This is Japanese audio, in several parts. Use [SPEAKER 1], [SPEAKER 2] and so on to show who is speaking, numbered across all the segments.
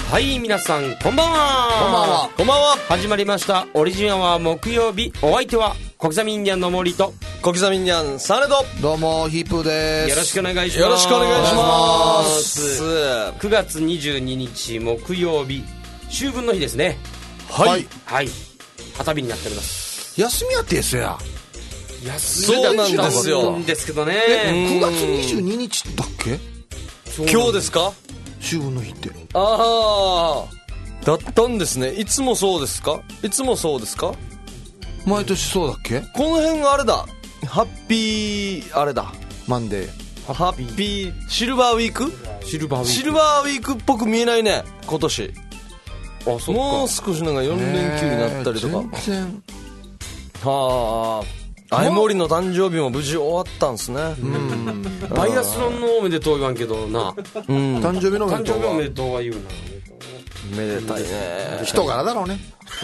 [SPEAKER 1] はい、皆さんこんばんは。
[SPEAKER 2] こんばんは。
[SPEAKER 3] こんばんは。
[SPEAKER 1] 始まりましたオリジンアワー木曜日。お相手は小刻みインディアンの森と
[SPEAKER 3] 小刻みインディアンサネド。
[SPEAKER 2] どうもヒープーです。
[SPEAKER 1] よろしくお願いします。
[SPEAKER 3] よろしくお願いします。
[SPEAKER 1] 9月22日木曜日、秋分の日ですね。
[SPEAKER 2] はい
[SPEAKER 1] はい、旗日になっております。
[SPEAKER 2] 休みやってですや。
[SPEAKER 1] 休みだったんですけどね。
[SPEAKER 2] 9月22日だっけ。
[SPEAKER 3] 今日ですか、
[SPEAKER 2] 秋分の日って。
[SPEAKER 3] ああ、だったんですね。いつもそうですか。いつもそうですか。
[SPEAKER 2] 毎年そうだっけ。
[SPEAKER 3] この辺があれだ、ハッピーあれだ、
[SPEAKER 2] マンデー。
[SPEAKER 3] ハッピーシルバーウィーク。
[SPEAKER 1] シルバー
[SPEAKER 3] ウィークっぽく見えないね今年。
[SPEAKER 1] あ、そっか。
[SPEAKER 3] もう少しなんか4連休になったりとか。
[SPEAKER 2] 全然。
[SPEAKER 3] はあ、アイモリの誕生日も無事終わったんですね。
[SPEAKER 1] バイアスロンのおめでとう言わんけどな。
[SPEAKER 2] 誕生日のおめでとうは
[SPEAKER 1] 誕生日おめでとうは言うな。
[SPEAKER 3] めでたいね。
[SPEAKER 2] 人柄だろうね。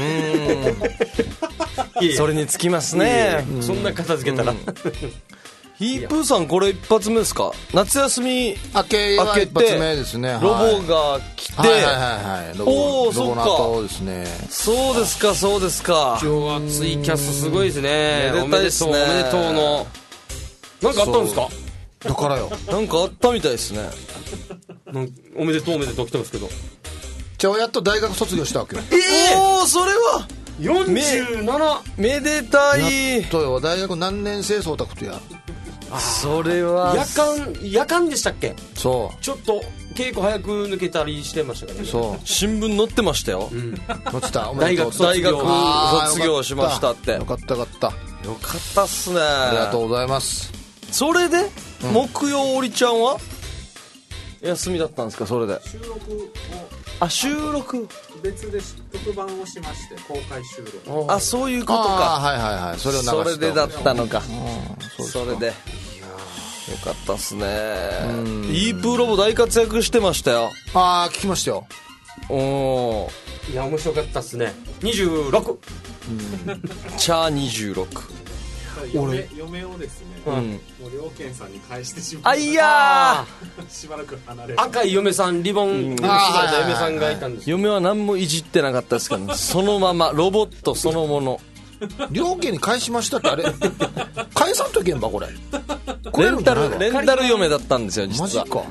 [SPEAKER 3] それにつきますね。
[SPEAKER 1] そんな片付けたら、
[SPEAKER 3] ヒープーさんこれ一発目ですか。夏休み
[SPEAKER 2] 明けは一発目ですね。
[SPEAKER 3] ロボが来て、
[SPEAKER 2] はいはいはいはい。ロボの後ですね。
[SPEAKER 3] そうですかそうですか。
[SPEAKER 1] 今日はツイキャスすごいですね。
[SPEAKER 3] めでたいですね。
[SPEAKER 1] おめでとうのなんかあったんですか。
[SPEAKER 2] だからよ。
[SPEAKER 3] なんかあったみたいですね。
[SPEAKER 1] おめでとうおめでとう来てますけど。
[SPEAKER 2] じゃあやっと大学卒業したわけよ。
[SPEAKER 3] おお、それは
[SPEAKER 1] 47。
[SPEAKER 3] めでたい。
[SPEAKER 2] とよ、大学何年生そうたことや。
[SPEAKER 3] それは
[SPEAKER 1] 夜間でしたっけ。
[SPEAKER 2] そ
[SPEAKER 1] ちょっと稽古早く抜けたりしてましたからね。
[SPEAKER 2] そう。
[SPEAKER 3] 新聞載ってましたよ。
[SPEAKER 2] 載ってた。おめでとう。
[SPEAKER 1] 大学
[SPEAKER 3] 卒業しましたって。
[SPEAKER 2] よかったよかった。
[SPEAKER 3] よかったっすね。
[SPEAKER 2] ありがとうございます。
[SPEAKER 3] それで、木曜おりちゃんは休みだったんですか。それで
[SPEAKER 4] 収録を
[SPEAKER 3] 収録
[SPEAKER 4] 別で特番をしまして、公開収録。
[SPEAKER 3] あ、そういうことか。
[SPEAKER 2] はいはいはい。それを流した。
[SPEAKER 3] それでだったのか。
[SPEAKER 2] そ
[SPEAKER 3] れでよかったっすね。イープーロボ大活躍してましたよ。
[SPEAKER 2] ああ、聞きましたよ。
[SPEAKER 3] お
[SPEAKER 1] いや面白かったっすね。26。
[SPEAKER 3] チャー26。
[SPEAKER 4] 嫁をですね、もう両健さんに返してしま
[SPEAKER 3] あ、いや
[SPEAKER 4] しばらく離れ
[SPEAKER 1] 赤い嫁さん、リボンで結ばれた嫁さんがいたんですよ。
[SPEAKER 3] 嫁は何もいじってなかったですからね。そのままロボットそのもの。
[SPEAKER 2] 両家に返しましたってあれ返さんといけんばこれ。
[SPEAKER 3] レンタル嫁だったんですよ実は。
[SPEAKER 2] マジか。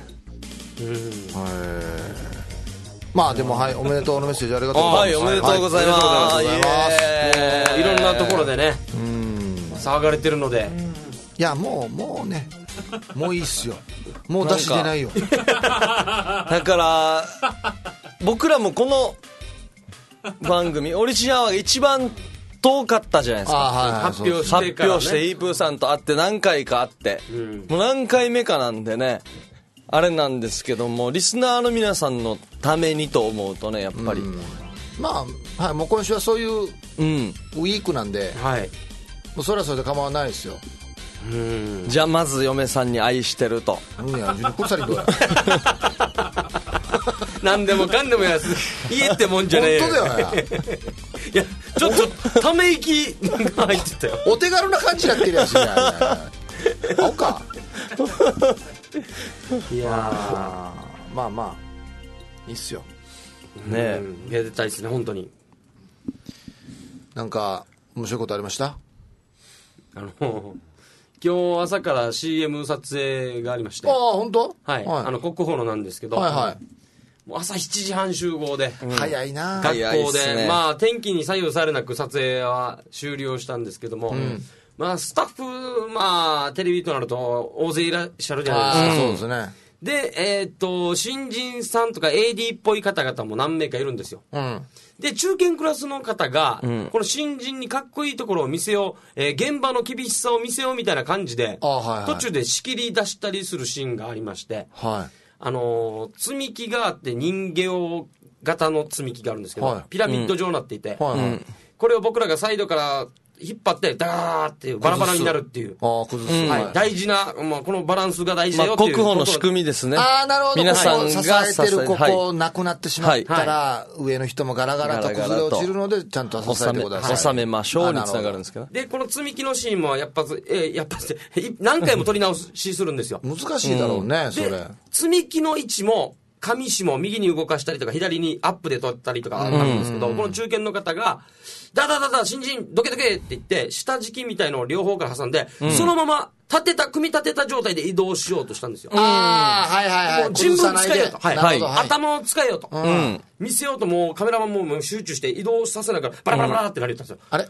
[SPEAKER 2] まあでも、はい、おめでとうのメッセージありがとうございます。
[SPEAKER 3] はい、おめでとうございます。
[SPEAKER 2] ありがとうございます。
[SPEAKER 1] もういろんなところでね騒がれてるので、
[SPEAKER 2] いやもうね、もういいっすよ。もう出し出ないよ。
[SPEAKER 3] だから僕らもこの番組オリジナルが一番遠かったじゃないですか。
[SPEAKER 1] 発表してからね。
[SPEAKER 3] 発表してイープーさんと会って何回か会って、もう何回目かなんでね、あれなんですけども、リスナーの皆さんのためにと思うとね、やっぱり
[SPEAKER 2] まあ、はい、もう今週はそういうウィークなんで、
[SPEAKER 1] はい、
[SPEAKER 2] もうそれはそれで構わないですよ。
[SPEAKER 3] じゃあまず嫁さんに愛してると。
[SPEAKER 2] いや、これさりどうや。
[SPEAKER 1] 何でもかんでもや言えってもんじゃねえよ。
[SPEAKER 2] 本当だよね。
[SPEAKER 1] いや、ちょっとため息が入ってたよ。
[SPEAKER 2] お手軽な感じになってるやつね。青か。
[SPEAKER 1] いや
[SPEAKER 2] まあいいっすよ
[SPEAKER 1] ねえ、めでたいですね本当に。
[SPEAKER 2] なんか面白いことありました？
[SPEAKER 1] 今日朝から CM 撮影がありまして。
[SPEAKER 2] ああ、本当？
[SPEAKER 1] はい、国宝のなんですけど、
[SPEAKER 2] はいはい、
[SPEAKER 1] もう朝7時半集合で、
[SPEAKER 2] 早いな。
[SPEAKER 1] 学校で、
[SPEAKER 3] ね、
[SPEAKER 1] まあ天気に左右されなく撮影は終了したんですけども、まあスタッフ、まあテレビとなると大勢いらっしゃるじゃないですか。
[SPEAKER 2] そうですね。
[SPEAKER 1] で、新人さんとか AD っぽい方々も何名かいるんですよ。で、中堅クラスの方が、この新人にかっこいいところを見せよう、現場の厳しさを見せようみたいな感じで、途中で仕切り出したりするシーンがありまして、積み木があって人形型の積み木があるんですけど、ピラミッド状になっていて、これを僕らがサイドから引っ張ってダーってバラバラになるっていう、大事な、まあ、このバランスが大事だよっていう、
[SPEAKER 3] 国宝の仕組みですね。
[SPEAKER 2] ああ、なるほど。
[SPEAKER 3] 皆さんが
[SPEAKER 2] 支えてるここなくなってしまったら、上の人もガラガラと崩れ落ちるのでちゃんと支えてください。
[SPEAKER 3] 収めましょうにつながるんですけど。
[SPEAKER 1] でこの積み木のシーンもやっぱ何回も撮り直しするんですよ。
[SPEAKER 2] 難しいだろうね、それ。
[SPEAKER 1] 積み木の位置も上下も右に動かしたりとか、左にアップで撮ったりとかあったんですけど、この中堅の方が、新人、どけどけって言って、下敷きみたいのを両方から挟んで、そのまま組み立てた状態で移動しようとしたんですよ。
[SPEAKER 2] はいはいはい。
[SPEAKER 1] もう人文使えよと。
[SPEAKER 2] はい。
[SPEAKER 1] 頭を使えよと。見せようと、もうカメラマンも集中して移動させながら、バラバラバラってなりったんですよ。
[SPEAKER 2] あれ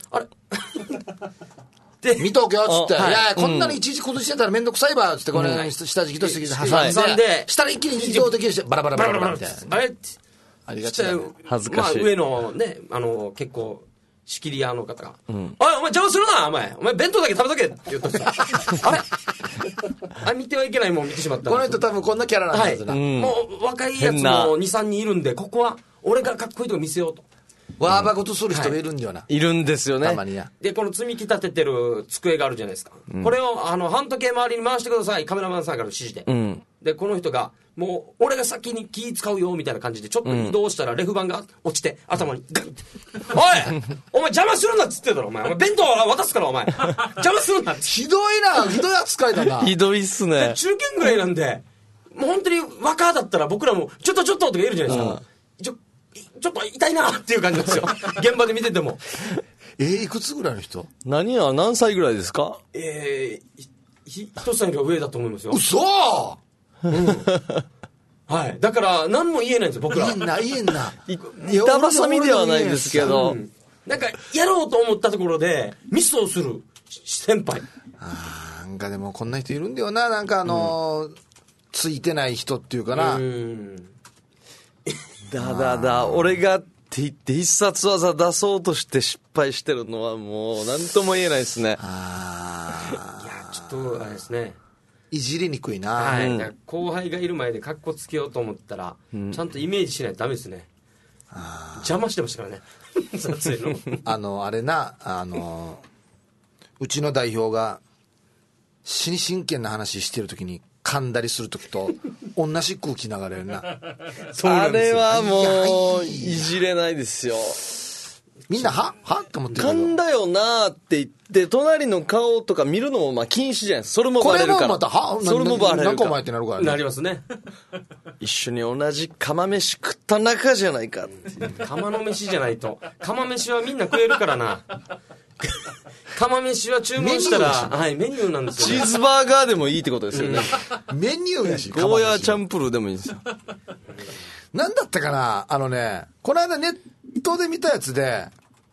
[SPEAKER 1] で
[SPEAKER 2] 見とけよっつって、いやこんなにいちいち崩してたらめんどくさいばっつって、これ下敷きと下敷き挟んで、下に一気に移動できるして、バラバラバラバラみたいな。ありがちだね。
[SPEAKER 3] 恥ずかしい。
[SPEAKER 1] 上のね、結構、仕切り屋の方が、おい、お前邪魔するな、お前弁当だけ食べとけって言ったんですよ。あれ見てはいけないもん見てしまった。
[SPEAKER 2] この人多分こんなキャラなんですな。
[SPEAKER 1] もう若いやつも2、3人いるんで、ここは俺がかっこいいとこ見せようと。
[SPEAKER 2] わーばごとする人がいるんだよな。
[SPEAKER 3] いるんですよね。
[SPEAKER 2] たまにや。
[SPEAKER 1] で、この積み立ててる机があるじゃないですか。これを、半時計周りに回してください。カメラマンさんからの指示で。で、この人が、もう、俺が先に気使うよ、みたいな感じで、ちょっと移動したら、レフ板が落ちて、頭にガンって。おいお前邪魔するなっつってたろ、お前弁当渡すから、お前邪魔するなって。
[SPEAKER 2] ひどい扱いだな。
[SPEAKER 3] ひどいっすね。
[SPEAKER 1] 中堅ぐらいなんで、もう本当に若だったら僕らも、ちょっととか言えるじゃないですか。ちょっと痛いなっていう感じなんですよ。現場で見てても。
[SPEAKER 2] いくつぐらいの人？
[SPEAKER 3] 何歳ぐらいですか？
[SPEAKER 1] 一歳よりは上だと思いますよ。
[SPEAKER 2] 嘘！
[SPEAKER 1] はい。だから、何も言えないんですよ、僕ら。
[SPEAKER 2] 言えんな。
[SPEAKER 3] 板挟みではないですけど。
[SPEAKER 1] なんか、やろうと思ったところで、ミスをする先輩。
[SPEAKER 2] なんかでも、こんな人いるんだよな。なんかついてない人っていうかな。
[SPEAKER 3] 俺がって言って必殺技出そうとして失敗してるのはもう何とも言えないですね。
[SPEAKER 1] いや、ちょっとあれですね。
[SPEAKER 2] いじりにくいな。
[SPEAKER 1] はい。後輩がいる前でカッコつけようと思ったら、ちゃんとイメージしないとダメですね。邪魔してましたからね。撮影の。
[SPEAKER 2] あれな、うちの代表が死に真剣な話してるときに噛んだりするときと同じ空気流れるな。
[SPEAKER 3] あれはもういじれないですよ。
[SPEAKER 2] みんなはって思ってる
[SPEAKER 3] 噛んだよなーって言って隣の顔とか見るのもまあ禁止じゃないですか。それもバレるから。
[SPEAKER 2] これもまた
[SPEAKER 3] それもバレるから。
[SPEAKER 2] なんかお前ってなるからね。
[SPEAKER 1] なりますね。
[SPEAKER 3] 一緒に同じ釜飯食った仲じゃないかって。
[SPEAKER 1] 釜の飯じゃないと。釜飯はみんな食えるからな。釜飯は注文したら、はい、メニューなんですよ、
[SPEAKER 3] チーズバーガーでもいいってことですよね。
[SPEAKER 2] メニューやし。
[SPEAKER 3] ゴーヤーチャンプルーでもいいんですよ。
[SPEAKER 2] なんだったかな、この間ネットで見たやつで、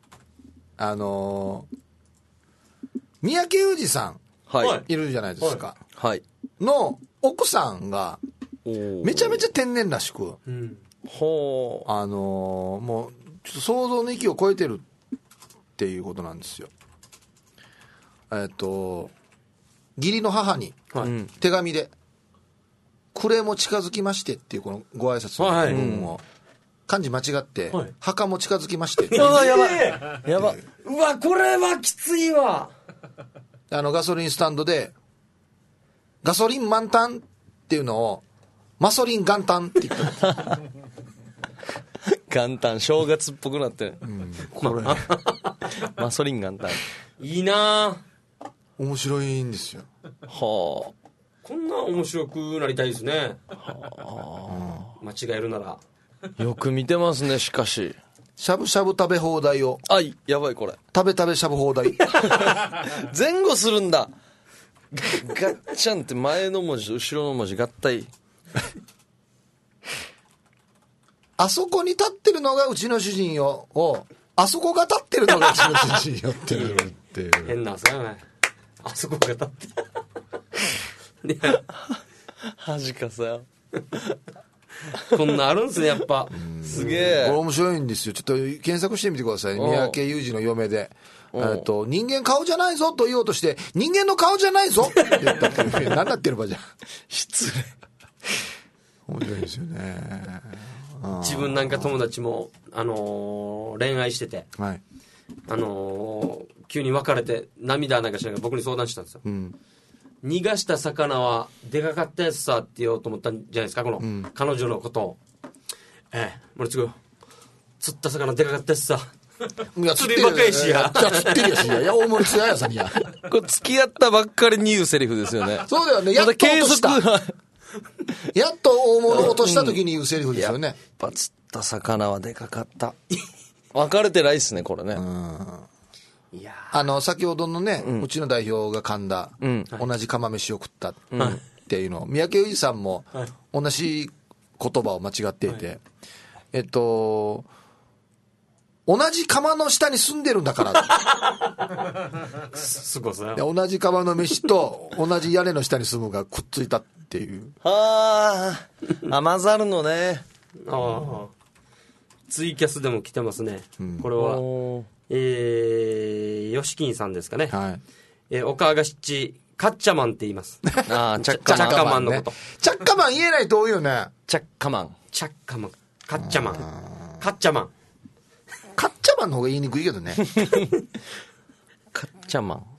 [SPEAKER 2] 三宅裕司さん、いるじゃないですか。
[SPEAKER 3] はい。
[SPEAKER 2] の奥さんが、めちゃめちゃ天然らしく、
[SPEAKER 3] ほう。
[SPEAKER 2] もう、ちょっと想像の域を超えてるっていうことなんですよ。義理の母に手紙で暮れも近づきましてっていうこのご挨拶の文を漢字間違って、墓も近づきましてって
[SPEAKER 3] やば
[SPEAKER 1] うわ、これはきついわ。
[SPEAKER 2] ガソリンスタンドでガソリン満タンっていうのをマソリン元旦って言った
[SPEAKER 3] 元旦正月っぽくなってる、
[SPEAKER 2] これ
[SPEAKER 3] マソリン元旦
[SPEAKER 1] いいな。
[SPEAKER 2] 面白いんですよ。
[SPEAKER 3] はあ。
[SPEAKER 1] こんな面白くなりたいですね。間違えるなら。
[SPEAKER 3] よく見てますね。しかし
[SPEAKER 2] しゃぶしゃぶ食べ放題を
[SPEAKER 3] やばいこれ
[SPEAKER 2] 食べしゃぶ放題
[SPEAKER 3] 前後するんだ。ガッチャンって前の文字と後ろの文字合体。
[SPEAKER 2] あそこに立ってるのがうちの主人よをあそこが立ってるのがうちの主人よっていう
[SPEAKER 1] 変なさよね。あそこが立って
[SPEAKER 3] 恥かさよ。
[SPEAKER 1] こんなあるんですね、やっぱ。
[SPEAKER 3] すげえ。
[SPEAKER 2] これ面白いんですよ。ちょっと検索してみてください。三宅裕司の嫁で。人間顔じゃないぞと言おうとして、人間の顔じゃないぞって言ったっていう。何なってるばじゃん。
[SPEAKER 3] 失礼。
[SPEAKER 2] 面白いですよね。
[SPEAKER 1] 自分なんか友達も、恋愛してて、
[SPEAKER 2] はい、
[SPEAKER 1] 急に別れて涙なんかしながら僕に相談したんですよ。逃がした魚はでかかったやつさって言おうと思ったんじゃないですか、この、彼女のことを。森次、釣った魚でかかったやつさ。釣りばかりしや。
[SPEAKER 2] 釣ってるやしや。いや、大森つややさにや。
[SPEAKER 3] これ付き合ったばっかりに言うセリフですよね。
[SPEAKER 2] そうだよね。やっと落とした。 やっと大物を落とした時に言うセリフですよね。
[SPEAKER 3] やっぱ釣った魚はでかかった。分かれてないっすね、これね。
[SPEAKER 1] いや
[SPEAKER 2] 先ほどのね、うちの代表が噛んだ、同じ釜飯を食ったっていうのを、三宅裕二さんも同じ言葉を間違っていて、同じ釜の下に住んでるんだから
[SPEAKER 1] すごさ
[SPEAKER 2] 同じ釜の飯と同じ屋根の下に住むがくっついたっていう。
[SPEAKER 3] 甘猿のね。
[SPEAKER 1] ツイキャスでも来てますね、これは吉金さんですかね、はい、おかがしちカッチャマンって言います。
[SPEAKER 3] チャッカ
[SPEAKER 1] マンのこと、
[SPEAKER 2] チャッカマン言えないと多いよね。
[SPEAKER 3] チャッカマン
[SPEAKER 1] カッチャマンカッチャマン
[SPEAKER 2] の方が言いにくいけどね。
[SPEAKER 3] カッチャマン。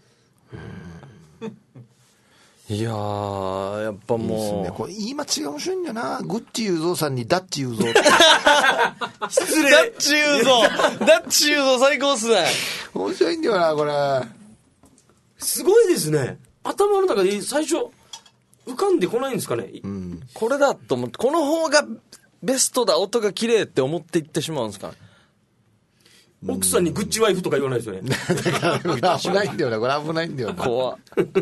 [SPEAKER 3] いやー、やっぱもう。いいですね、
[SPEAKER 2] これ言い間違い面白いんだよな。グッチ雄三さんにダッチ雄三。
[SPEAKER 3] 失礼。ダッチ雄三最高っすね。
[SPEAKER 2] 面白いんだよな、これ。
[SPEAKER 1] すごいですね。頭の中で最初、浮かんでこないんですかね。
[SPEAKER 3] これだと思って、この方がベストだ、音が綺麗って思っていってしまうんですかね。
[SPEAKER 1] 奥さんにグッチワイフとか言わないですよね。
[SPEAKER 2] だから危ないんだよな、これ危ないんだよな。
[SPEAKER 3] 怖っ。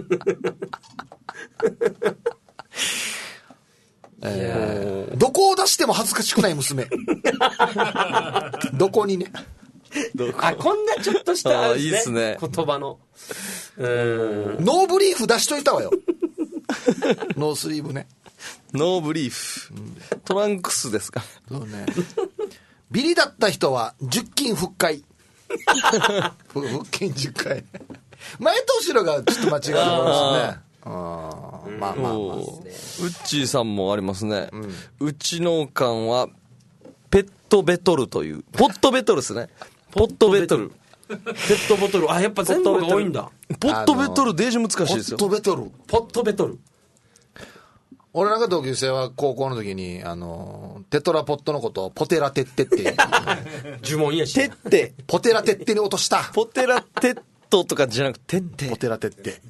[SPEAKER 2] どこを出しても恥ずかしくない娘。どこにね。
[SPEAKER 1] こんなちょっとした
[SPEAKER 3] いいっすね、
[SPEAKER 1] 言葉の。
[SPEAKER 2] ノーブリーフ出しといたわよ。ノースリーブね。
[SPEAKER 3] ノーブリーフ。トランクスですか。
[SPEAKER 2] そうね。ビリだった人は10金復活。復金10回。前と後ろがちょっと間違うところですね。まあ。
[SPEAKER 3] ウッチーさんもありますね。うちのおかんはペットベトルという。ポットベトルですね。ポットベトル。
[SPEAKER 1] ペットボトル。やっぱ全部が多いんだ。
[SPEAKER 3] ポットベトルデージ難しいですよ。
[SPEAKER 2] ポットベトル。俺なんか同級生は高校の時にテトラポットのことをポテラテッテって
[SPEAKER 1] 呪文やし
[SPEAKER 3] テッテ
[SPEAKER 2] ポテラテッテに落とした。
[SPEAKER 3] ポテラテットとかじゃなくてテッテ
[SPEAKER 2] ポテラテッテ。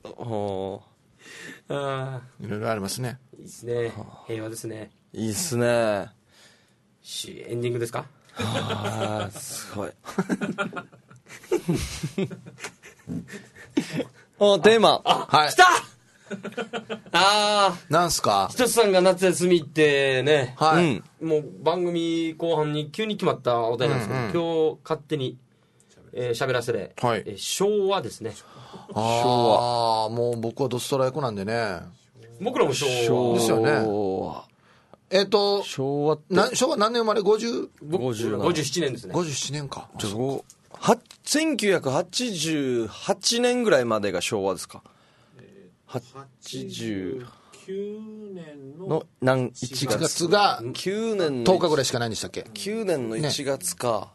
[SPEAKER 2] いろいろありますね。
[SPEAKER 1] いいですね、平和ですね。
[SPEAKER 3] いいっすね。
[SPEAKER 1] エンディングですか。
[SPEAKER 3] すごい。テーマ
[SPEAKER 2] はい、
[SPEAKER 1] 来た。
[SPEAKER 2] なんすか。
[SPEAKER 1] ひとつさんが夏休みってね、
[SPEAKER 2] はい、
[SPEAKER 1] もう番組後半に急に決まったお題なんですけど、今日勝手に喋らせれ、
[SPEAKER 2] はい、
[SPEAKER 1] 昭和ですね。
[SPEAKER 2] 昭和。もう僕はドストライクなんでね。
[SPEAKER 1] 僕らも昭和
[SPEAKER 2] ですよね。
[SPEAKER 3] 昭和
[SPEAKER 2] 何年生まれ
[SPEAKER 1] ？57年ですね。
[SPEAKER 2] 57年か。
[SPEAKER 3] 1988年ぐらいまでが昭和ですか。89年の何1
[SPEAKER 2] 月が
[SPEAKER 3] 9年の
[SPEAKER 2] 10日ぐらいしかないんでしたっけ。
[SPEAKER 3] 9年の1月か、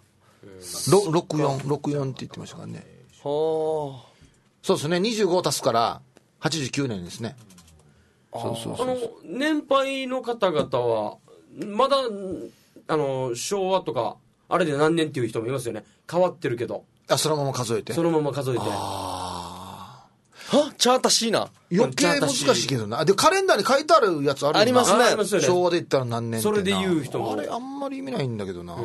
[SPEAKER 2] 64って言ってましたからね。そうですね。25足すから89年ですね。
[SPEAKER 1] 年配の方々はまだ昭和とかあれで何年っていう人もいますよね。変わってるけど
[SPEAKER 2] そのまま数えて
[SPEAKER 1] チャ
[SPEAKER 3] ータシーナ
[SPEAKER 2] 余計難しいけどな。でカレンダーに書いてあるやつあるよな。
[SPEAKER 3] ありますね。
[SPEAKER 2] 昭和で言ったら何年ってな。
[SPEAKER 1] それで言う人も
[SPEAKER 2] あれあんまり意味ないんだけどな。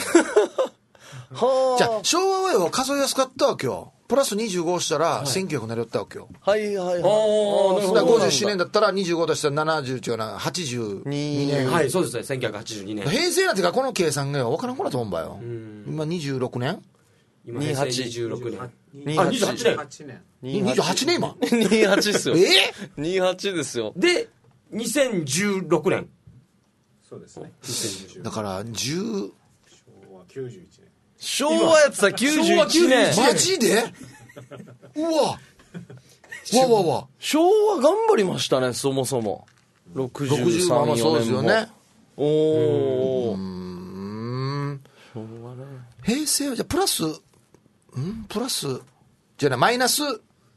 [SPEAKER 2] じゃあ昭和はよ数えやすかったわけよ。プラス25したら1900になりよったわけよ。
[SPEAKER 3] はいはいはい。
[SPEAKER 2] 54年だったら25としたら70違うな82年。
[SPEAKER 1] はい、そうですね。1982年。
[SPEAKER 2] 平成なんてかこの計算がよ分からんこなと思うんばよ。今26年
[SPEAKER 1] 今平成26年。
[SPEAKER 3] 28
[SPEAKER 1] 年。
[SPEAKER 2] 28年今。
[SPEAKER 3] 28ですよ。28ですよ。
[SPEAKER 1] で2016年。
[SPEAKER 4] そうですね。
[SPEAKER 2] だから10。
[SPEAKER 4] 昭和91年。
[SPEAKER 3] 昭和やってた91年。
[SPEAKER 2] マジで？うわ。わ。
[SPEAKER 3] 昭和頑張りましたね、そもそも。63、4年も。
[SPEAKER 2] そうですよね。
[SPEAKER 3] 昭和ね。
[SPEAKER 2] 平成はじゃあプラスじゃあマイナス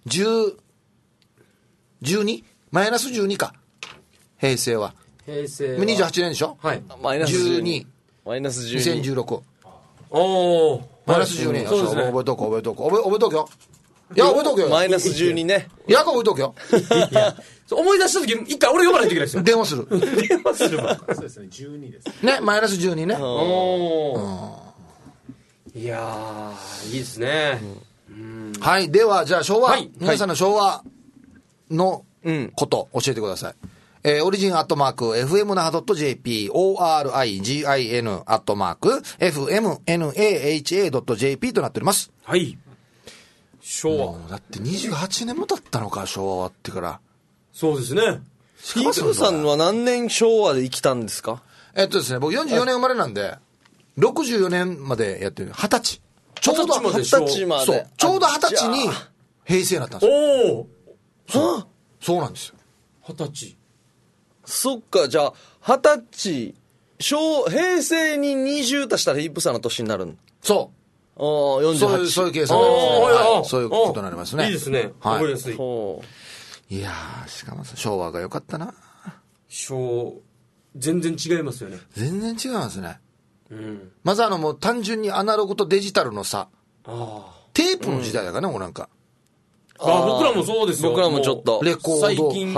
[SPEAKER 2] 12？マイナス12か。平成は。
[SPEAKER 1] 平成は。
[SPEAKER 2] 28年でしょ？
[SPEAKER 1] はい。
[SPEAKER 3] マイナス
[SPEAKER 2] 12。
[SPEAKER 3] マイナス12。
[SPEAKER 2] 2016。
[SPEAKER 1] マ
[SPEAKER 2] イナス12。
[SPEAKER 1] そうですね。
[SPEAKER 2] 覚えとくよ。いや、覚えとくよ。
[SPEAKER 3] マイナス12ね。
[SPEAKER 2] いや、覚えとくよ。
[SPEAKER 1] いや、 思い出した時一回俺呼ばないといけないですよ。
[SPEAKER 2] 電話する。
[SPEAKER 1] 電話するわ。
[SPEAKER 4] そうですね、12です。
[SPEAKER 2] ね、マイナス12ね。
[SPEAKER 1] いやー、いいですね。
[SPEAKER 2] はい、では、じゃあ昭和、皆さんの昭和のこと教えてください。オリジンアットマーク fmnaha.jp origin アットマーク fmnaha.jp となっております。
[SPEAKER 1] はい。昭和。
[SPEAKER 2] だって28年も経ったのか、昭和終わってから。
[SPEAKER 1] そうですね。
[SPEAKER 3] ヒープーさんは何年昭和で生きたんですか？
[SPEAKER 2] ですね、僕44年生まれなんで、64年までやってる。20歳。ちょうど
[SPEAKER 3] 20歳まで。
[SPEAKER 2] そう。ちょうど20歳に平成になったんですよ。
[SPEAKER 1] お
[SPEAKER 2] お。そうなんですよ。
[SPEAKER 1] 20歳。
[SPEAKER 3] そっか、じゃあ、20歳、平成に20足したらヒープさんの年になるん。
[SPEAKER 2] そう。
[SPEAKER 3] 48。
[SPEAKER 2] そういう計算になりますね。そういうことになりますね。
[SPEAKER 1] いいですね。覚えやすい。
[SPEAKER 2] いやー、しかも昭和が良かったな。
[SPEAKER 1] 全然違いますよね。
[SPEAKER 2] 全然違いますね。まずもう単純にアナログとデジタルの差。テープの時代だからね、もうなんか。
[SPEAKER 1] 僕らもそうですよ。
[SPEAKER 3] 僕らもちょっと。
[SPEAKER 2] レコードとか。
[SPEAKER 1] 最近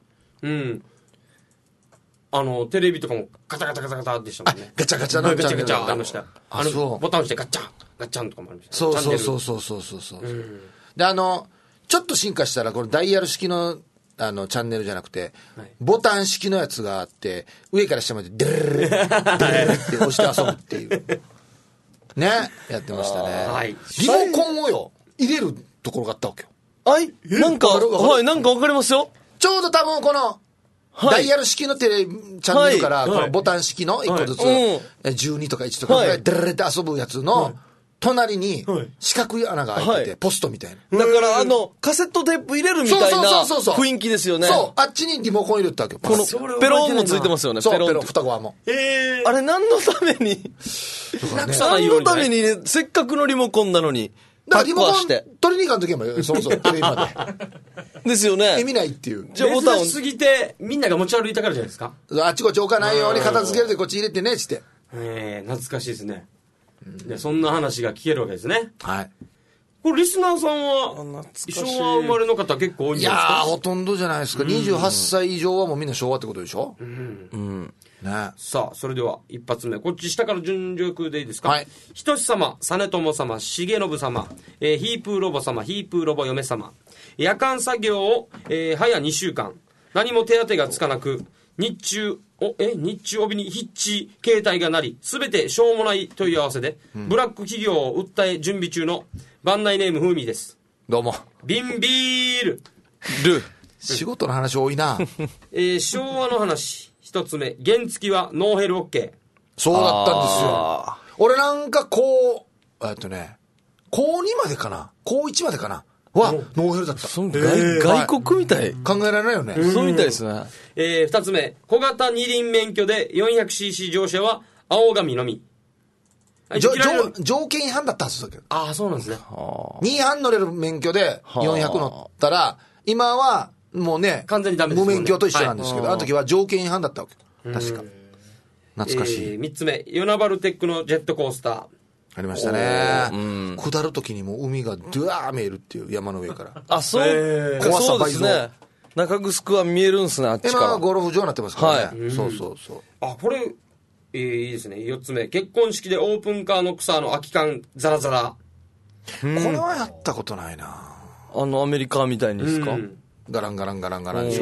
[SPEAKER 1] テレビとかもガタガタガタガタでしたもんね。
[SPEAKER 2] ガチャガチャなっちゃう。
[SPEAKER 1] ガチャガチャありました。ボタン押してガッチャンガッチャンとかもありました。
[SPEAKER 2] そう。でちょっと進化したらこのダイヤル式のチャンネルじゃなくて、ボタン式のやつがあって上から下までデルルルデルルルって押して遊ぶっていうね、やってましたね。リモコンを入れるところがあったわけよ。
[SPEAKER 3] なんかわかりますよ。
[SPEAKER 2] ちょうど多分このダイヤル式のチャンネルからこのボタン式の1個ずつ12とか1とかデルルルって遊ぶやつの隣に四角い穴が開いてて、ポストみたいな。
[SPEAKER 3] だからカセットテープ入れるみたいな雰囲気ですよね。
[SPEAKER 2] そう、あっちにリモコン入れたわけよ。
[SPEAKER 3] このペロンもついてますよね。
[SPEAKER 2] そう、ペロン、双子はもう。
[SPEAKER 3] あれ何のために何のためにせっかくのリモコンなのに。
[SPEAKER 2] だからリモコン取りに行かんときもそもそもテレビま
[SPEAKER 3] で。ですよね。
[SPEAKER 2] 意味ないっていう。
[SPEAKER 1] じゃあボタンを過ぎて、みんなが持ち歩いたからじゃないですか。
[SPEAKER 2] あっちこっち置かないように片付けるでこっち入れてね、つって。
[SPEAKER 1] 懐かしいですね。そんな話が聞けるわけですね。
[SPEAKER 2] はい。
[SPEAKER 1] これリスナーさんは昭和生まれの方結構多いんじゃないですか？
[SPEAKER 2] いやー、ほとんどじゃないですか。28歳以上はもうみんな昭和ってことでしょ。ね。
[SPEAKER 1] さあ、それでは一発目、こっち下から順序でいいですか？
[SPEAKER 2] はい。
[SPEAKER 1] ひとし様、実朝様、重信様、ヒープーロボ様、ヒープーロボ嫁様。夜間作業を、早2週間。何も手当てがつかなく、日中帯にヒッチ携帯が鳴り、すべてしょうもない問い合わせで、ブラック企業を訴え準備中の番内ネームふーみーです。
[SPEAKER 2] どうも。
[SPEAKER 1] ビンビール。
[SPEAKER 2] 仕事の話多いな。
[SPEAKER 1] 昭和の話。一つ目、原付はノーヘル OK。
[SPEAKER 2] そうだったんですよ。俺なんか高2までかな、高1までかなはノーヘルだった。
[SPEAKER 3] 外国みたい。
[SPEAKER 2] 考えられないよね。
[SPEAKER 3] そうみたいですね。
[SPEAKER 1] 二つ目、小型二輪免許で 400cc 乗車は青紙のみ。
[SPEAKER 2] 条件違反だったはずだけど。
[SPEAKER 1] そうなんですね。
[SPEAKER 2] 2違反乗れる免許で400乗ったら、今はもうね、
[SPEAKER 1] 完全にダメです
[SPEAKER 2] 無免許と一緒なんですけど、あの時は条件違反だったわけ。確か。懐かしい。
[SPEAKER 1] 三つ目、ヨナバルテックのジェットコースター。
[SPEAKER 2] ありましたね。下る時にもう海がドゥワー見えるっていう、山の上から。
[SPEAKER 3] そう
[SPEAKER 2] 怖さ倍増。
[SPEAKER 3] 中城は見えるんすね、あっちから。
[SPEAKER 2] 今はゴルフ場になってますからね。そう。
[SPEAKER 1] これ、いいですね。4つ目、結婚式でオープンカーの草の空き缶ザラザラ。
[SPEAKER 2] これはやったことないな。
[SPEAKER 3] アメリカみたいにですか？
[SPEAKER 2] ガランガランガランガランでしょ。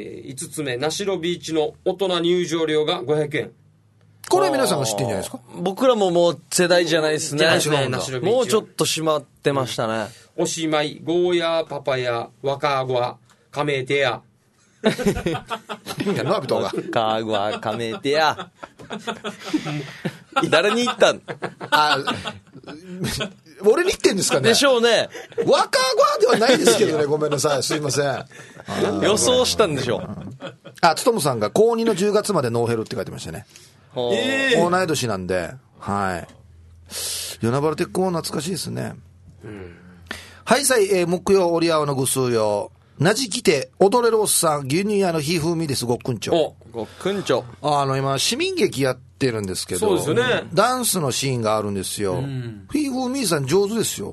[SPEAKER 1] 5つ目、名城ビーチの大人入場料が500円。
[SPEAKER 2] これ皆さんが知ってんじゃないですか？
[SPEAKER 3] 僕らももう世代じゃないですね。もうちょっと閉まってましたね。
[SPEAKER 1] おしまい、ゴーヤー、パパヤ、若アゴア、カメテヤ。
[SPEAKER 2] ナビトが。
[SPEAKER 3] カーゴア、カメテヤ。誰に言ったん？
[SPEAKER 2] 俺に言ってんですかね。
[SPEAKER 3] でしょうね。
[SPEAKER 2] 若ゴアではないですけどね。ごめんなさい。すいません。
[SPEAKER 3] 予想したんでしょう。
[SPEAKER 2] つとむさんが高2の10月までノーヘルって書いてましたね。同い年なんで、はい。ヨナバルテックも懐かしいですね。はいさい、木曜折り合わのぐすうよ。なじきて踊れるおっさん、牛乳屋のひふみです。ごっくんちょ。
[SPEAKER 3] ごっくんちょ。
[SPEAKER 2] 今市民劇やってるんですけど、
[SPEAKER 1] そうですよね。
[SPEAKER 2] ダンスのシーンがあるんですよ。ひふみさん上手ですよ。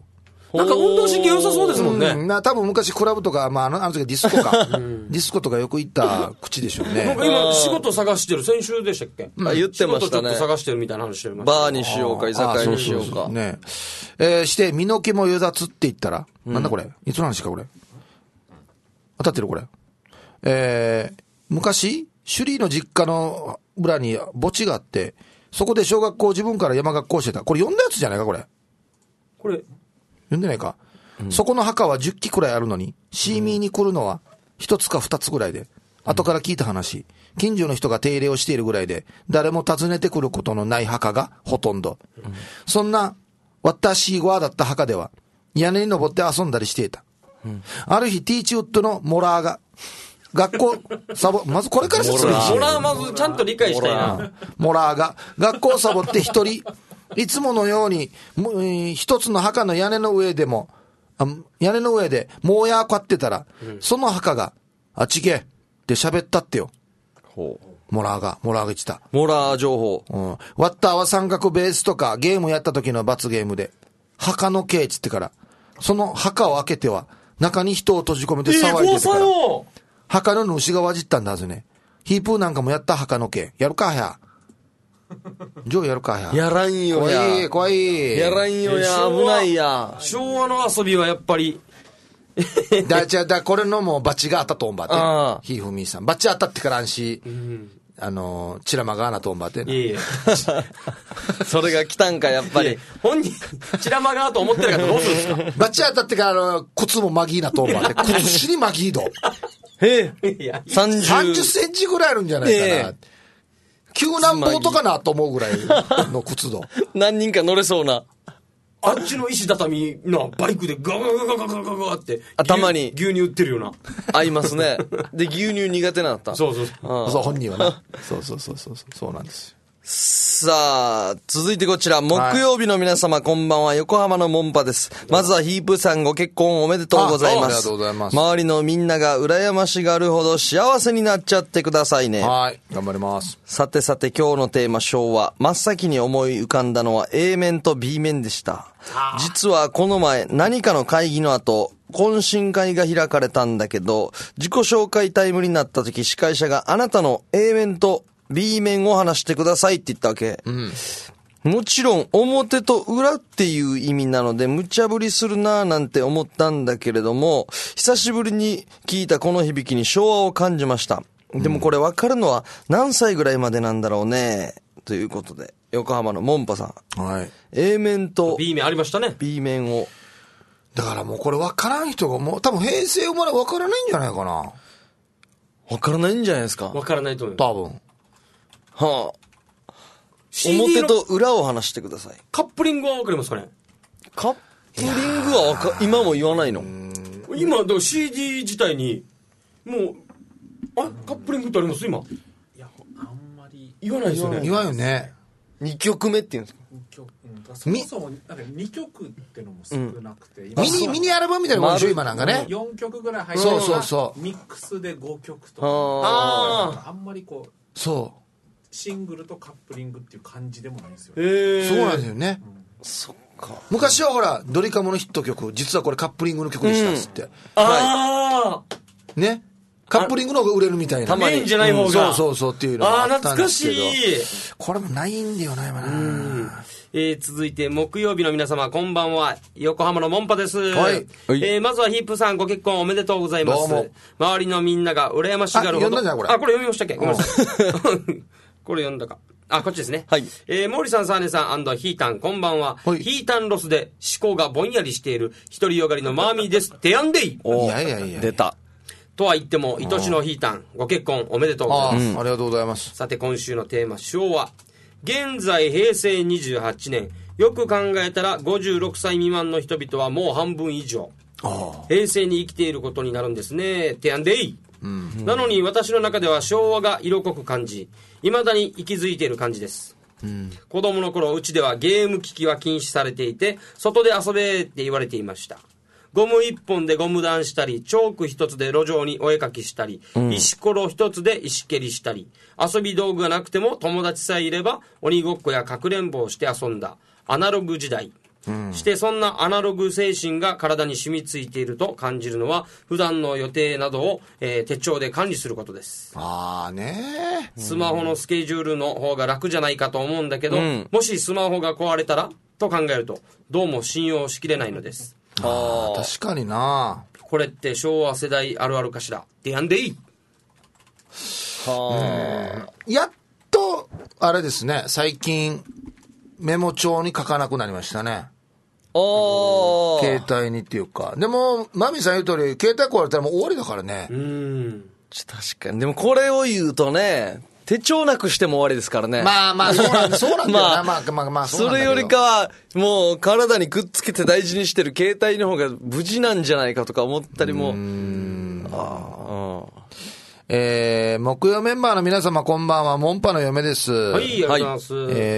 [SPEAKER 1] なんか運動神経良さそうですもんね。
[SPEAKER 2] 多分昔クラブとか、あの時ディスコか。ディスコとかよく行った口でしょうね。
[SPEAKER 1] なんか今仕事探してる、先週でしたっけ？
[SPEAKER 3] 言ってましたね。
[SPEAKER 1] 仕事ちょっと探してるみたいな話してました。
[SPEAKER 3] バーにしようか、居酒屋にしようか。
[SPEAKER 2] ね。して、身の毛もよだつって言ったら、なんだこれ？いつの話かこれ？当たってるこれ。昔、首里の実家の裏に墓地があって、そこで小学校自分から山学校してた。これ読んだやつじゃないかこれ。
[SPEAKER 1] これ。
[SPEAKER 2] 読んでないか。そこの墓は10基くらいあるのに、シーミーに来るのは1つか2つぐらいで、後から聞いた話、近所の人が手入れをしているぐらいで、誰も訪ねてくることのない墓がほとんど。そんな、私はだった墓では、屋根に登って遊んだりしていた。ある日、ティーチウッドのモラーが、学校、まずこれから説明しよう。
[SPEAKER 1] モラーまずちゃんと理解したいな。
[SPEAKER 2] モラーが、学校をサボって一人、いつものように、一つの墓の屋根の上で、もうや飼ってたら、その墓が、あっちけって喋ったってよ。モラーが言ってた。
[SPEAKER 3] モラー情報。
[SPEAKER 2] ワッターは三角ベースとかゲームやった時の罰ゲームで、墓の刑っつってから、その墓を開けては、中に人を閉じ込めて騒いでてから、墓の主がわじったんだはずね。ヒープーなんかもやった墓の刑。やるかや。ジョーやるかや。
[SPEAKER 3] やらんよや。
[SPEAKER 2] 怖い。
[SPEAKER 3] やらんよや。危ないや。
[SPEAKER 1] 昭和の遊びはやっぱり。
[SPEAKER 2] これのもうバチがあったとんばって。ひふみさん。バチ当たってから安心。チラマガーナとんばって。
[SPEAKER 1] いえ。
[SPEAKER 3] それが来たんか、やっぱり。
[SPEAKER 1] 本人、チラマガーと思ってる方どうするんですか？
[SPEAKER 2] バチ当たってから靴もマギーナとんばって。靴にマギード。30センチぐらいあるんじゃないかな。救難棒とかなと思うぐらいの靴度。
[SPEAKER 3] 何人か乗れそうな。
[SPEAKER 1] あっちの石畳のバイクでガガガガガガガガって
[SPEAKER 3] 頭に
[SPEAKER 1] 牛乳売ってるような。
[SPEAKER 3] 合いますね。で、牛乳苦手なった。
[SPEAKER 1] そう、
[SPEAKER 2] 本人はな。そうなんですよ。
[SPEAKER 3] さあ、続いてこちら、木曜日の皆様、こんばんは、横浜のモンパです。まずはヒープさんご結婚おめでとうございます。
[SPEAKER 2] ありがとうございます。
[SPEAKER 3] 周りのみんなが羨ましがるほど幸せになっちゃってくださいね。
[SPEAKER 2] はい、頑張ります。
[SPEAKER 3] さて今日のテーマ昭和。真っ先に思い浮かんだのは A 面と B 面でした。実はこの前、何かの会議の後、懇親会が開かれたんだけど、自己紹介タイムになった時、司会者があなたの A 面とB 面を話してくださいって言ったわけ。もちろん表と裏っていう意味なので無茶ぶりするなぁなんて思ったんだけれども、久しぶりに聞いたこの響きに昭和を感じました。でもこれ分かるのは何歳ぐらいまでなんだろうね。ということで、横浜のモンパさん。
[SPEAKER 2] はい。
[SPEAKER 3] A 面と
[SPEAKER 1] B 面ありましたね。
[SPEAKER 3] B 面を。
[SPEAKER 2] だからもうこれ分からん人がもう多分平成生まれ分からないんじゃないかな。
[SPEAKER 3] 分からないんじゃないですか。
[SPEAKER 1] 分からないと思います。
[SPEAKER 2] 多分。
[SPEAKER 3] はあ。表と裏を話してください。
[SPEAKER 1] カップリングは分かりますかね？
[SPEAKER 3] カップリングは今も言わないの？
[SPEAKER 1] 今、だから CD 自体に、もう、カップリングってあります今？いや、あんまり。言わないですよね。
[SPEAKER 2] 言わんよね。
[SPEAKER 3] 2曲目って言うんですか？
[SPEAKER 4] そもそもなんか2曲ってのも少なくて、
[SPEAKER 2] ミニアルバムみたいなもんでしょ今なんかね。
[SPEAKER 4] 4曲ぐらい入ってる
[SPEAKER 2] そう
[SPEAKER 4] ミックスで5曲とか、あんまりこうシングルとカップリングっていう感じでもないんですよ。
[SPEAKER 2] そうなんですよね。
[SPEAKER 3] そっか。
[SPEAKER 2] 昔はほらドリカムのヒット曲実はこれカップリングの曲でしたっつって。ね。カップリングの方が売れるみたいな。
[SPEAKER 1] メインじゃない方が。
[SPEAKER 2] そうっていうのがあったんですけど。
[SPEAKER 1] 懐かしい。
[SPEAKER 2] これもないんだよな、今な。
[SPEAKER 1] 続いて木曜日の皆様こんばんは、横浜のモンパです。
[SPEAKER 2] はい。
[SPEAKER 1] まずはヒープさんご結婚おめでとうございます。
[SPEAKER 2] どうも。
[SPEAKER 1] 周りのみんなが羨ましがるほど。
[SPEAKER 2] 読んだんじゃんこれ。
[SPEAKER 1] これ読みましたっけ？ごめんなさい。これ読んだか。こっちですね。
[SPEAKER 3] はい。
[SPEAKER 1] 毛利さん、サーネさん&ヒータン、こんばんは。はい、ヒータンロスで思考がぼんやりしている独りよがりのマーミーです。てやんでい。
[SPEAKER 2] いや。
[SPEAKER 3] 出た。
[SPEAKER 1] とは言っても、愛しのヒータン、ご結婚おめでとうございます。
[SPEAKER 2] ありがとうございます。
[SPEAKER 1] さて、今週のテーマ、昭和。現在、平成28年。よく考えたら、56歳未満の人々はもう半分以上。平成に生きていることになるんですね。てやんでい。なのに、私の中では昭和が色濃く感じ、未だに息づいている感じです。子供の頃、うちではゲーム機器は禁止されていて、外で遊べって言われていました。ゴム一本でゴム弾したり、チョーク一つで路上にお絵描きしたり、石ころ一つで石蹴りしたり、遊び道具がなくても友達さえいれば鬼ごっこやかくれんぼをして遊んだアナログ時代。 してそんなアナログ精神が体に染みついていると感じるのは、普段の予定などを、手帳で管理することです。スマホのスケジュールの方が楽じゃないかと思うんだけど、もしスマホが壊れたらと考えると、どうも信用しきれないのです。
[SPEAKER 2] 確かにな。
[SPEAKER 1] これって昭和世代あるあるかしら。でやんでいい。
[SPEAKER 2] やっとあれですね、最近メモ帳に書かなくなりましたね。携帯にっていうか。でもマミさん言う通り、携帯壊れたらもう終わりだからね。
[SPEAKER 3] 確かに。でもこれを言うとね、手帳なくしても終わりですからね。
[SPEAKER 2] まあそうなんだよな。まあ
[SPEAKER 3] それよりかはもう体にくっつけて大事にしてる携帯の方が無事なんじゃないかとか思ったりも。
[SPEAKER 2] 木曜メンバーの皆様こんばんは、モンパの嫁です。
[SPEAKER 1] はい、ありがとうございます。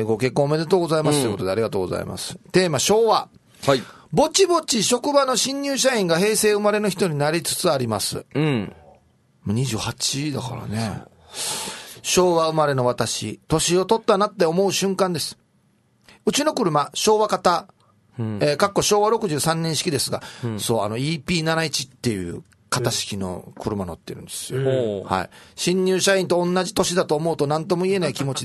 [SPEAKER 2] ご結婚おめでとうございます、ということでありがとうございます。テーマ昭和。
[SPEAKER 3] はい。
[SPEAKER 2] ぼちぼち職場の新入社員が平成生まれの人になりつつあります。28だからね。昭和生まれの私、年を取ったなって思う瞬間です。うちの車、昭和型、かっこ昭和63年式ですが、そう、EP71 っていう型式の車乗ってるんですよ。はい。新入社員と同じ年だと思うと何とも言えない気持ちです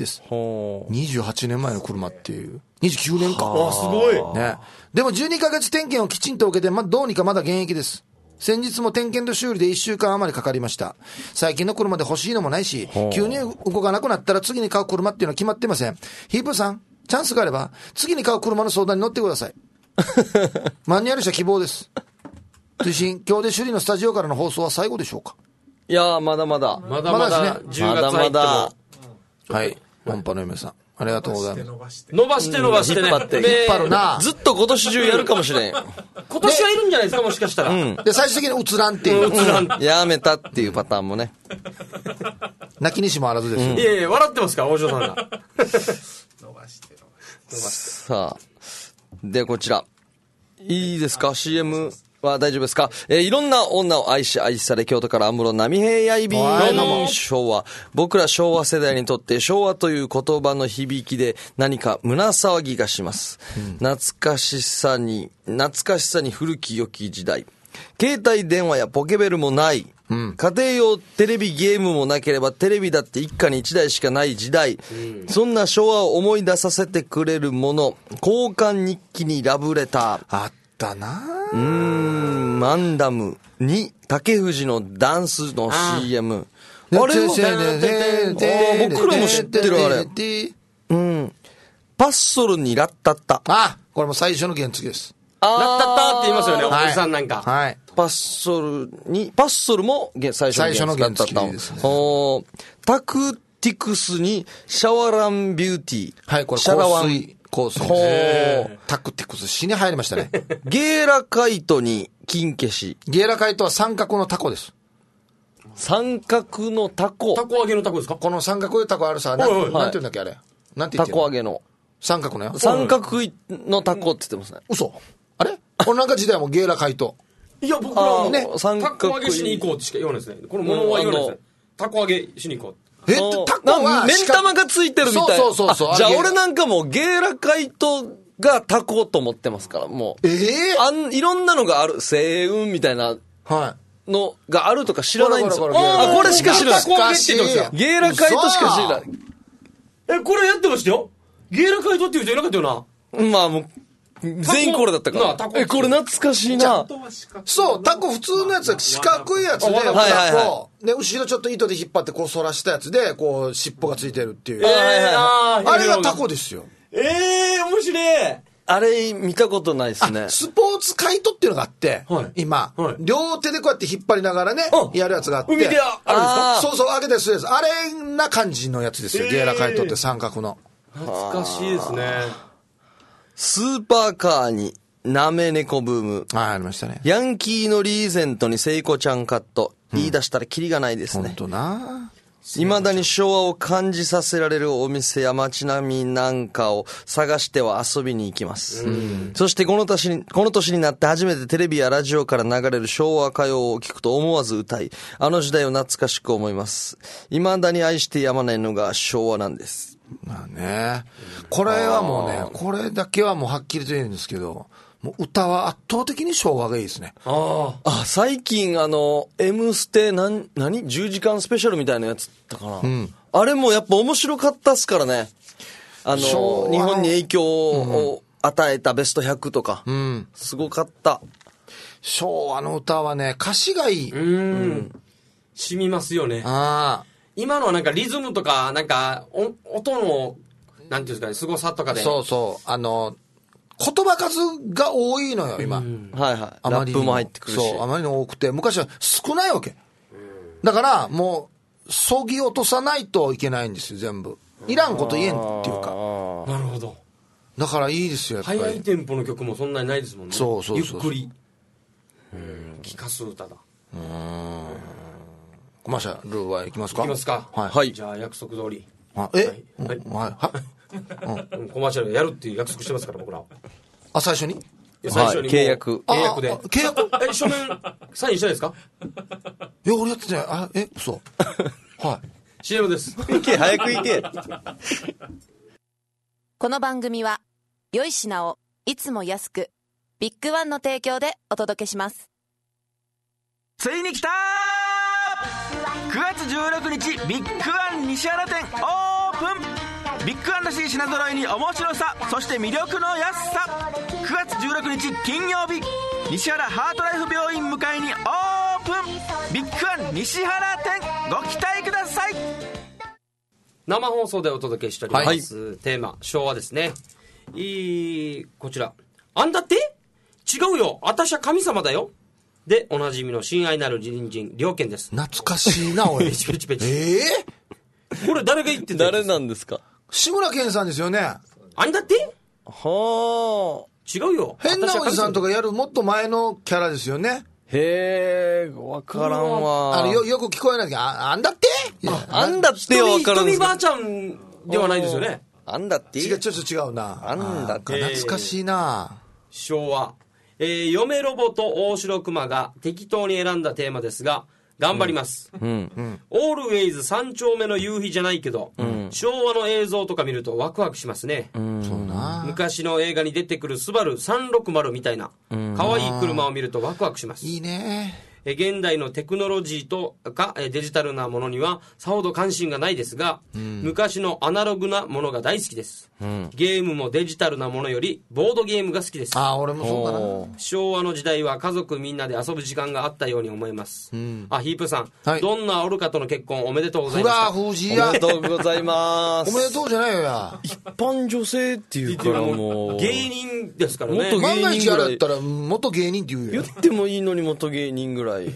[SPEAKER 2] 。28年前の車っていう。29年か。
[SPEAKER 1] すごい。
[SPEAKER 2] ね。でも12ヶ月点検をきちんと受けて、どうにかまだ現役です。先日も点検と修理で1週間余りかかりました。最近の車で欲しいのもないし、急に動かなくなったら次に買う車っていうのは決まってません。ヒープさん、チャンスがあれば次に買う車の相談に乗ってください。マニュアル車希望です。推進、今日で首里のスタジオからの放送は最後でしょうか。
[SPEAKER 3] いやー、まだまだ
[SPEAKER 1] ですね。10月入っても。
[SPEAKER 2] はい。モンパの嫁さん、ありがとうございます。
[SPEAKER 1] 伸ばしてね。
[SPEAKER 3] 引っ張って。
[SPEAKER 2] 引っ張るな。
[SPEAKER 3] ずっと今年中やるかもしれん。
[SPEAKER 1] 今年はいるんじゃないですか、もしかしたら。
[SPEAKER 2] で、最終的に映らんっていう。
[SPEAKER 3] やめたっていうパターンもね。
[SPEAKER 2] 泣きにしもあらずですよ。
[SPEAKER 1] いやいや、笑ってますか、大城さんが。
[SPEAKER 4] 伸ばして。
[SPEAKER 3] さあ。で、こちら。いいですか ?CM は大丈夫ですか？いろんな女を愛し愛され、京都から安室奈美平やいびん昭和。僕ら昭和世代にとって昭和という言葉の響きで何か胸騒ぎがします。懐かしさに古き良き時代。携帯電話やポケベルもない。家庭用テレビゲームもなければテレビだって一家に一台しかない時代、そんな昭和を思い出させてくれるもの、交換日記にラブレター
[SPEAKER 2] あったな。
[SPEAKER 3] マンダムに竹藤のダンスの CM。あれも僕らも知ってるあれ。パッソルにラッタッタ。
[SPEAKER 2] これも最初の原付です。
[SPEAKER 1] ラッタッタって言いますよね、おじさんなんか。
[SPEAKER 2] はい。
[SPEAKER 3] パッソルも最初の原付ですね。タクティクスにシャワランビューティー。
[SPEAKER 2] はい、これ香水。タクティクス、死に入りましたね。
[SPEAKER 3] ゲーラカイトに金消し。
[SPEAKER 2] ゲーラカイトは三角のタコです。
[SPEAKER 3] 三角のタコ。
[SPEAKER 1] タコ揚げのタコですか？
[SPEAKER 2] この三角のタコあるさ、なんて言うんだっけあれ。なんて言ってんの？
[SPEAKER 3] タコ揚げの。
[SPEAKER 2] 三角のよ。
[SPEAKER 3] 三角のタコって言ってますね。
[SPEAKER 2] 嘘。あれこれなんか時代もゲーラカイト。
[SPEAKER 1] いや、僕らも
[SPEAKER 3] ね、
[SPEAKER 1] タコ揚げしに行こうってしか言わないですね。この物は言わないですね。タコ揚げしに行こう。
[SPEAKER 2] タコは
[SPEAKER 3] 目ん玉がついてるみたいな。
[SPEAKER 2] そう。
[SPEAKER 3] じゃあ俺なんかもうゲーラカイトがタコと思ってますから、もう。いろんなのがある。星雲みたいなのがあるとか知らないんですよ。これしか知らない。
[SPEAKER 1] タコ揚げって言ってますよ。
[SPEAKER 3] ゲーラカイトしか知らない。
[SPEAKER 1] これやってましたよ。ゲーラカイトって言う人いなかったよな。
[SPEAKER 3] まあもう。全員これだったから。これ懐かしいな。
[SPEAKER 2] そう、タコ普通のやつは四角いやつで、で、後ろちょっと糸で引っ張ってこう反らしたやつで、こう尻尾がついてるっていう。あれがタコですよ。
[SPEAKER 1] 面白い。
[SPEAKER 3] あれ見たことないですね。
[SPEAKER 2] スポーツカイトっていうのがあって、今、両手でこうやって引っ張りながらね、やるやつがあって。
[SPEAKER 1] 海であるんですか？
[SPEAKER 2] そう、上げてするやつ。あれな感じのやつですよ、ゲーラカイトって三角の。
[SPEAKER 1] 懐かしいですね。
[SPEAKER 3] スーパーカーになめ猫ブーム。
[SPEAKER 2] ありましたね。
[SPEAKER 3] ヤンキーのリーゼントに聖子ちゃんカット。言い出したらキリがないですね。
[SPEAKER 2] ほんとな。
[SPEAKER 3] 未だに昭和を感じさせられるお店や街並みなんかを探しては遊びに行きます。そしてこの年になって初めてテレビやラジオから流れる昭和歌謡を聞くと思わず歌い、あの時代を懐かしく思います。未だに愛してやまないのが昭和なんです。
[SPEAKER 2] まあね。これはもうね、これだけはもうはっきりと言うんですけど、もう歌は圧倒的に昭和がいいですね。
[SPEAKER 3] 最近M ステ10時間スペシャルみたいなやつだったかな、あれもやっぱ面白かったっすからね。日本に影響を与えたベスト100とか、すごかった。
[SPEAKER 2] 昭和の歌はね、歌詞がいい。
[SPEAKER 1] 染みますよね。今のはなんかリズムとか、なんか音の、なんていうんですかね、凄さとかで。
[SPEAKER 2] そうそう。言葉数が多いのよ、今。
[SPEAKER 3] はいはい。ラップも入ってくるし。
[SPEAKER 2] そう、あまりに多くて、昔は少ないわけ。だから、もう、そぎ落とさないといけないんですよ、全部。いらんこと言えんっていうか。
[SPEAKER 1] なるほど。
[SPEAKER 2] だからいいですよ、やっぱり。
[SPEAKER 1] 早いテンポの曲もそんなにないですもんね。
[SPEAKER 2] そう。
[SPEAKER 1] ゆっくり。聴かす歌だ。
[SPEAKER 2] コマーシャルはいきますか？
[SPEAKER 1] いきますか。
[SPEAKER 2] はい。
[SPEAKER 1] じゃあ、約束通り。
[SPEAKER 2] はい。
[SPEAKER 1] コマーシャルやるっていう約束してますから、僕ら。
[SPEAKER 2] 最初に？
[SPEAKER 1] 最初に
[SPEAKER 3] 契約
[SPEAKER 1] で。
[SPEAKER 2] 契約？
[SPEAKER 1] 書面サインしたいですか？
[SPEAKER 2] いや、俺やってない。嘘。はい。
[SPEAKER 1] CM です。
[SPEAKER 3] 早く行け。
[SPEAKER 5] この番組は良い品をいつも安く、ビッグワンの提供でお届けします。
[SPEAKER 6] ついに来たー！ 9月16日ビッグワン西原店オープン。ビッグワンらしい品揃いに面白さ、そして魅力の安さ。9月16日金曜日、西原ハートライフ病院向かいにオープン。ビッグワン西原店、ご期待ください。
[SPEAKER 1] 生放送でお届けしております、テーマ昭和ですね。こちら、あんだって違うよ、あたしゃ神様だよでおなじみの親愛なる隣人良健です。
[SPEAKER 2] 懐かしいな、おい。
[SPEAKER 1] ペチペチペチ。これ誰が言ってた？
[SPEAKER 3] 誰なんですか？
[SPEAKER 2] 志村けんさんですよね。
[SPEAKER 1] あんだって
[SPEAKER 3] は
[SPEAKER 1] 違うよ、
[SPEAKER 2] 変なおじさんとかやるもっと前のキャラですよね。
[SPEAKER 3] へえ、わからんわ。
[SPEAKER 2] よく聞こえないけど、あんだって
[SPEAKER 3] あんだってわからん。
[SPEAKER 1] ひとみばあちゃんではないですよね。
[SPEAKER 3] あんだって
[SPEAKER 2] ちょっと違うな。
[SPEAKER 3] あんだって。
[SPEAKER 2] 懐かしいな。
[SPEAKER 1] 昭和。嫁ロボと大城熊が適当に選んだテーマですが、頑張ります。オールウェイズ三丁目の夕日じゃないけど、昭和の映像とか見るとワクワクしますね。
[SPEAKER 2] そうな。
[SPEAKER 1] 昔の映画に出てくるスバル360みたいな可愛い車を見るとワクワクします。
[SPEAKER 2] いいね。
[SPEAKER 1] 現代のテクノロジーとかデジタルなものにはさほど関心がないですが、昔のアナログなものが大好きです。ゲームもデジタルなものよりボードゲームが好きです。
[SPEAKER 2] 俺もそうだな。
[SPEAKER 1] 昭和の時代は家族みんなで遊ぶ時間があったように思います。ヒープさん、どんなオルカとの結婚おめでとうございますか？
[SPEAKER 3] おめでとうございます。
[SPEAKER 2] おめでとうじゃないよや。
[SPEAKER 3] 一般女性っていうからもう
[SPEAKER 1] 芸人ですからね。
[SPEAKER 2] 万が一やられたら元芸人って言うよ。
[SPEAKER 3] 言ってもいいのに元芸人ぐらい。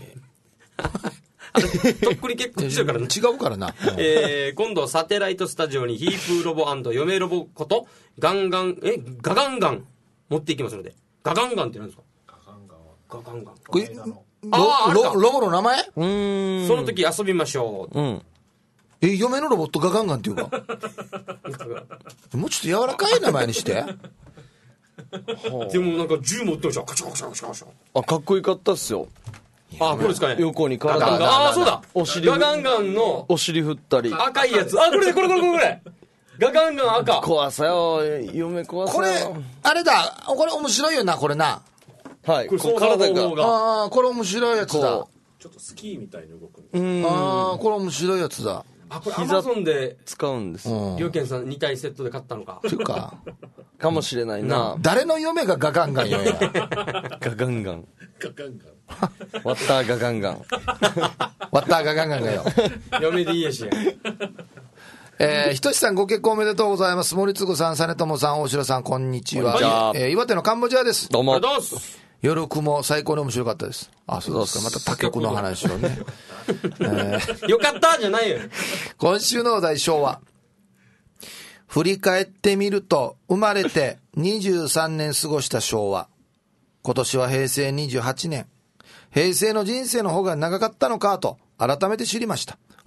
[SPEAKER 1] とっくに結婚してるからね。
[SPEAKER 2] 違うからな。
[SPEAKER 1] 今度サテライトスタジオにヒープロボ&嫁ロボことガガンガン持っていきますので。ガガンガンって何ですか？ガガンガン。
[SPEAKER 2] これロボの名前？
[SPEAKER 1] その時遊びましょう。
[SPEAKER 2] 嫁のロボットガガンガンっていうか。もうちょっと柔らかい名前にして。
[SPEAKER 1] でもなんか銃持ってました。カチャカチャカチャカチャ。
[SPEAKER 3] かっこよかったっすよ。
[SPEAKER 1] これですかね。
[SPEAKER 3] 横に体
[SPEAKER 1] が。そうだ。ガガンガンの
[SPEAKER 3] お尻振ったり。
[SPEAKER 1] 赤いやつ。これ。ガガンガン赤。
[SPEAKER 3] 怖さよ、嫁怖さよ。
[SPEAKER 2] これ、あれだ。これ面白いよな、これな。
[SPEAKER 3] はい。
[SPEAKER 1] これ体
[SPEAKER 2] が。これ面白いやつだ。
[SPEAKER 4] ちょっとスキーみたいに動くんです。
[SPEAKER 2] これ面白いやつだ。
[SPEAKER 1] これアマゾンで
[SPEAKER 3] 使うんです。
[SPEAKER 1] 両健さん2体セットで買ったのか。
[SPEAKER 2] っていうか。
[SPEAKER 3] かもしれないな。
[SPEAKER 2] 誰の嫁がガガンガンよや。
[SPEAKER 3] ガガンガン。
[SPEAKER 4] ガガンガン。
[SPEAKER 3] ワッターガガンガン。
[SPEAKER 2] ワッターガガンガンがよ。
[SPEAKER 1] 嫁でいいやしや。
[SPEAKER 2] ひとしさんご結婚おめでとうございます。森次さん、実朝さん、大城さん、こんにちは。岩手のカンボジアです。
[SPEAKER 3] どうも。
[SPEAKER 2] 夜雲最高に面白かったです。そうですか。また他局の話をね。
[SPEAKER 1] よかったじゃないよ。
[SPEAKER 2] 今週のお題昭和。振り返ってみると、生まれて23年過ごした昭和。今年は平成28年。平成の人生の方が長かったのかと改めて知りました。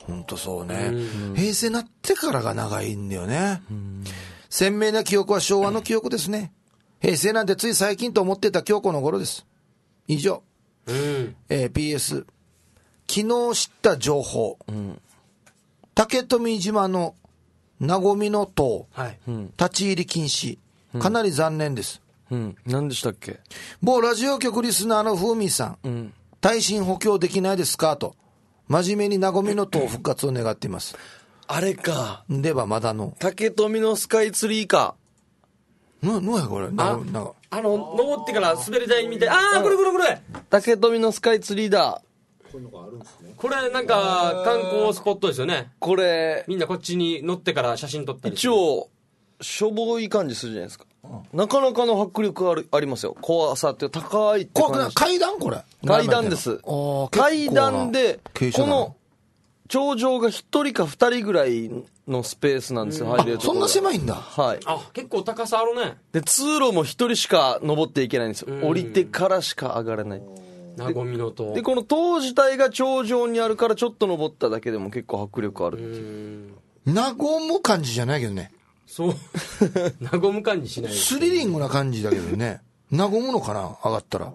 [SPEAKER 2] 本当そうね。平成になってからが長いんだよね。鮮明な記憶は昭和の記憶ですね。平成なんてつい最近と思ってた今日この頃です。以上。PS。昨日知った情報。竹富島のなごみの塔、立ち入り禁止。かなり残念です。
[SPEAKER 3] 何でしたっけ？
[SPEAKER 2] 某ラジオ局リスナーのふうみーさん。耐震補強できないですかと。真面目になごみの塔復活を願っています。
[SPEAKER 3] あれか。
[SPEAKER 2] ではまだの。
[SPEAKER 3] 竹富のスカイツリーか。
[SPEAKER 2] なんやこれ。
[SPEAKER 1] 登ってから滑り台みたい。これ。
[SPEAKER 3] 竹富のスカイツリーだ。
[SPEAKER 4] こういうのがあるんですね。
[SPEAKER 1] これなんか観光スポットですよね。
[SPEAKER 3] これ
[SPEAKER 1] みんなこっちに乗ってから写真撮ったり。
[SPEAKER 3] 一応しょぼい感じするじゃないですか。なかなかの迫力ありますよ。怖さって高いって感じ。
[SPEAKER 2] 階段これ。
[SPEAKER 3] 階段です。階段でこの頂上が1人か2人ぐらいのスペースなんですよ。入れるところ。
[SPEAKER 2] そんな狭いんだ。
[SPEAKER 3] はい。
[SPEAKER 1] 結構高さあるね。
[SPEAKER 3] で通路も1人しか登っていけないんですよ。降りてからしか上がれない。
[SPEAKER 1] なごみの塔。
[SPEAKER 3] でこの塔自体が頂上にあるからちょっと登っただけでも結構迫力あるっていう。
[SPEAKER 2] 和む感じじゃないけどね。
[SPEAKER 1] そう和む感じしない、
[SPEAKER 2] スリリングな感じだけどね。和むのかな上がったら。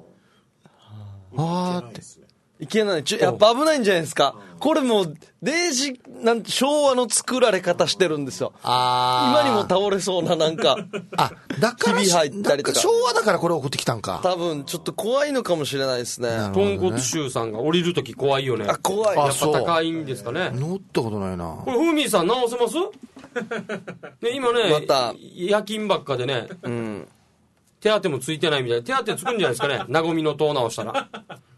[SPEAKER 2] って
[SPEAKER 3] いけない。やっぱ危ないんじゃないですか。これもうなんて昭和の作られ方してるんですよ。今にも倒れそうななんか
[SPEAKER 2] だから
[SPEAKER 3] ひび入ったりとか。
[SPEAKER 2] 昭和だからこれ送ってきたんか。
[SPEAKER 3] 多分ちょっと怖いのかもしれないですね。
[SPEAKER 1] 豚骨臭さんが降りるとき怖いよね。
[SPEAKER 3] 怖い。
[SPEAKER 1] やっぱ高いんですかね。
[SPEAKER 2] 乗ったことないな。
[SPEAKER 1] これふみさん直せますね、今ね、
[SPEAKER 3] また
[SPEAKER 1] 夜勤ばっかでね、手当もついてないみたいで、手当つくんじゃないですかね。なごみの塔直したら。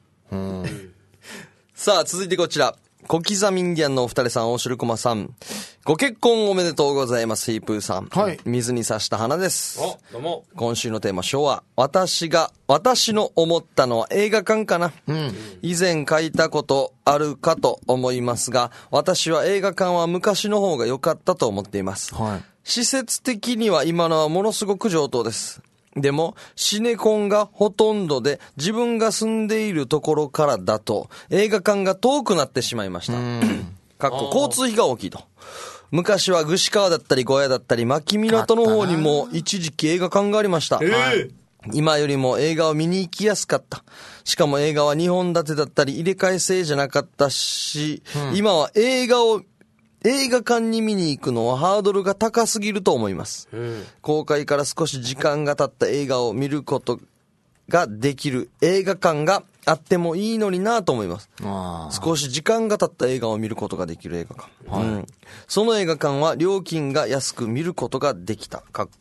[SPEAKER 3] さあ続いてこちら、小刻みインディアンのお二人さん、大城駒さん、ご結婚おめでとうございます。ヒープーさん、水に刺した花です。
[SPEAKER 1] どうも。
[SPEAKER 3] 今週のテーマ、昭和。私の思ったのは映画館かな。以前書いたことあるかと思いますが、私は映画館は昔の方が良かったと思っています。施設的には今のはものすごく上等です。でもシネコンがほとんどで、自分が住んでいるところからだと映画館が遠くなってしまいました。交通費が大きいと。昔は串川だったり小屋だったり牧港の方にも一時期映画館がありました。今よりも映画を見に行きやすかった。しかも映画は2本立てだったり入れ替え制じゃなかったし、今は映画館に見に行くのはハードルが高すぎると思います。公開から少し時間が経った映画を見ることができる映画館があってもいいのになと思います。少し時間が経った映画を見ることができる映画館。その映画館は料金が安く見ることができた。確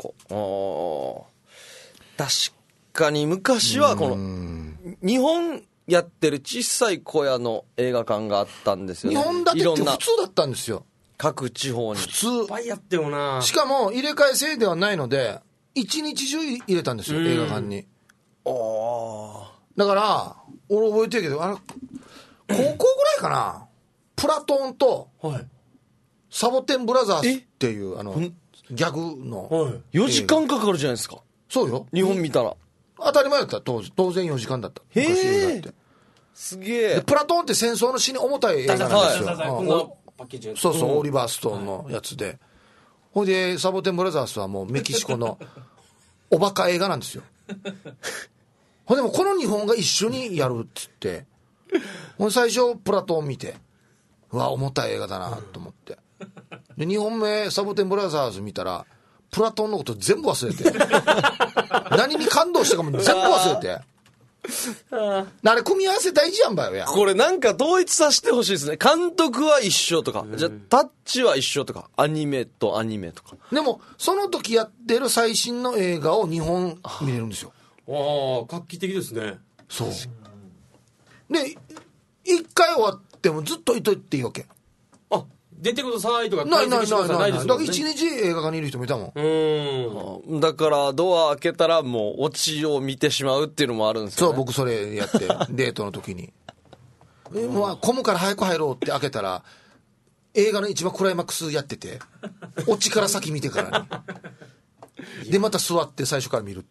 [SPEAKER 3] かに昔はこの日本やってる小さい小屋の映画館があったんですよね。
[SPEAKER 2] 日本だって普通だったんですよ。
[SPEAKER 3] 各地方に
[SPEAKER 2] 普通
[SPEAKER 1] いっぱいやってよな。
[SPEAKER 2] しかも入れ替え制ではないので一日中入れたんですよ、映画館に。だから俺覚えてるけど、高校ぐらいかな、プラトーンとサボテンブラザーズっていうギャグの
[SPEAKER 3] 4時間かかるじゃないですか。
[SPEAKER 2] そうよ、
[SPEAKER 3] 日本見たら
[SPEAKER 2] 当たり前だった。当然4時間だった。
[SPEAKER 3] すげえ。
[SPEAKER 2] プラトーンって戦争の死に重たい映画なんですよ。そうそう、オリバーストーンのやつで、ほいでサボテンブラザーズはもうメキシコのおバカ映画なんですよ。ほんでもこの2本が一緒にやるっつって、ほんで最初プラトーン見て、うわ重たい映画だなと思って、で2本目サボテンブラザーズ見たらプラトーンのこと全部忘れて何に感動したかも全部忘れてあれ組み合わせ大事やんばよや。
[SPEAKER 3] これなんか統一させてほしいですね。監督は一緒とか、じゃあタッチは一緒とか、アニメとアニメとか。
[SPEAKER 2] でもその時やってる最新の映画を2本見れるんですよ。
[SPEAKER 1] 画期的ですね。
[SPEAKER 2] そうで1回終わってもずっといといていいわけ。
[SPEAKER 1] 出てくださいとか
[SPEAKER 2] ないですもんね。だから
[SPEAKER 1] 1
[SPEAKER 2] 日映画館にいる人もいたも
[SPEAKER 3] ん。だからドア開けたらもうオチを見てしまうっていうのもあるんですよね。
[SPEAKER 2] そう、僕それやってデートの時に混むから早く入ろうって開けたら映画の一番クライマックスやってて、オチから先見てからにでまた座って最初から見るっていう。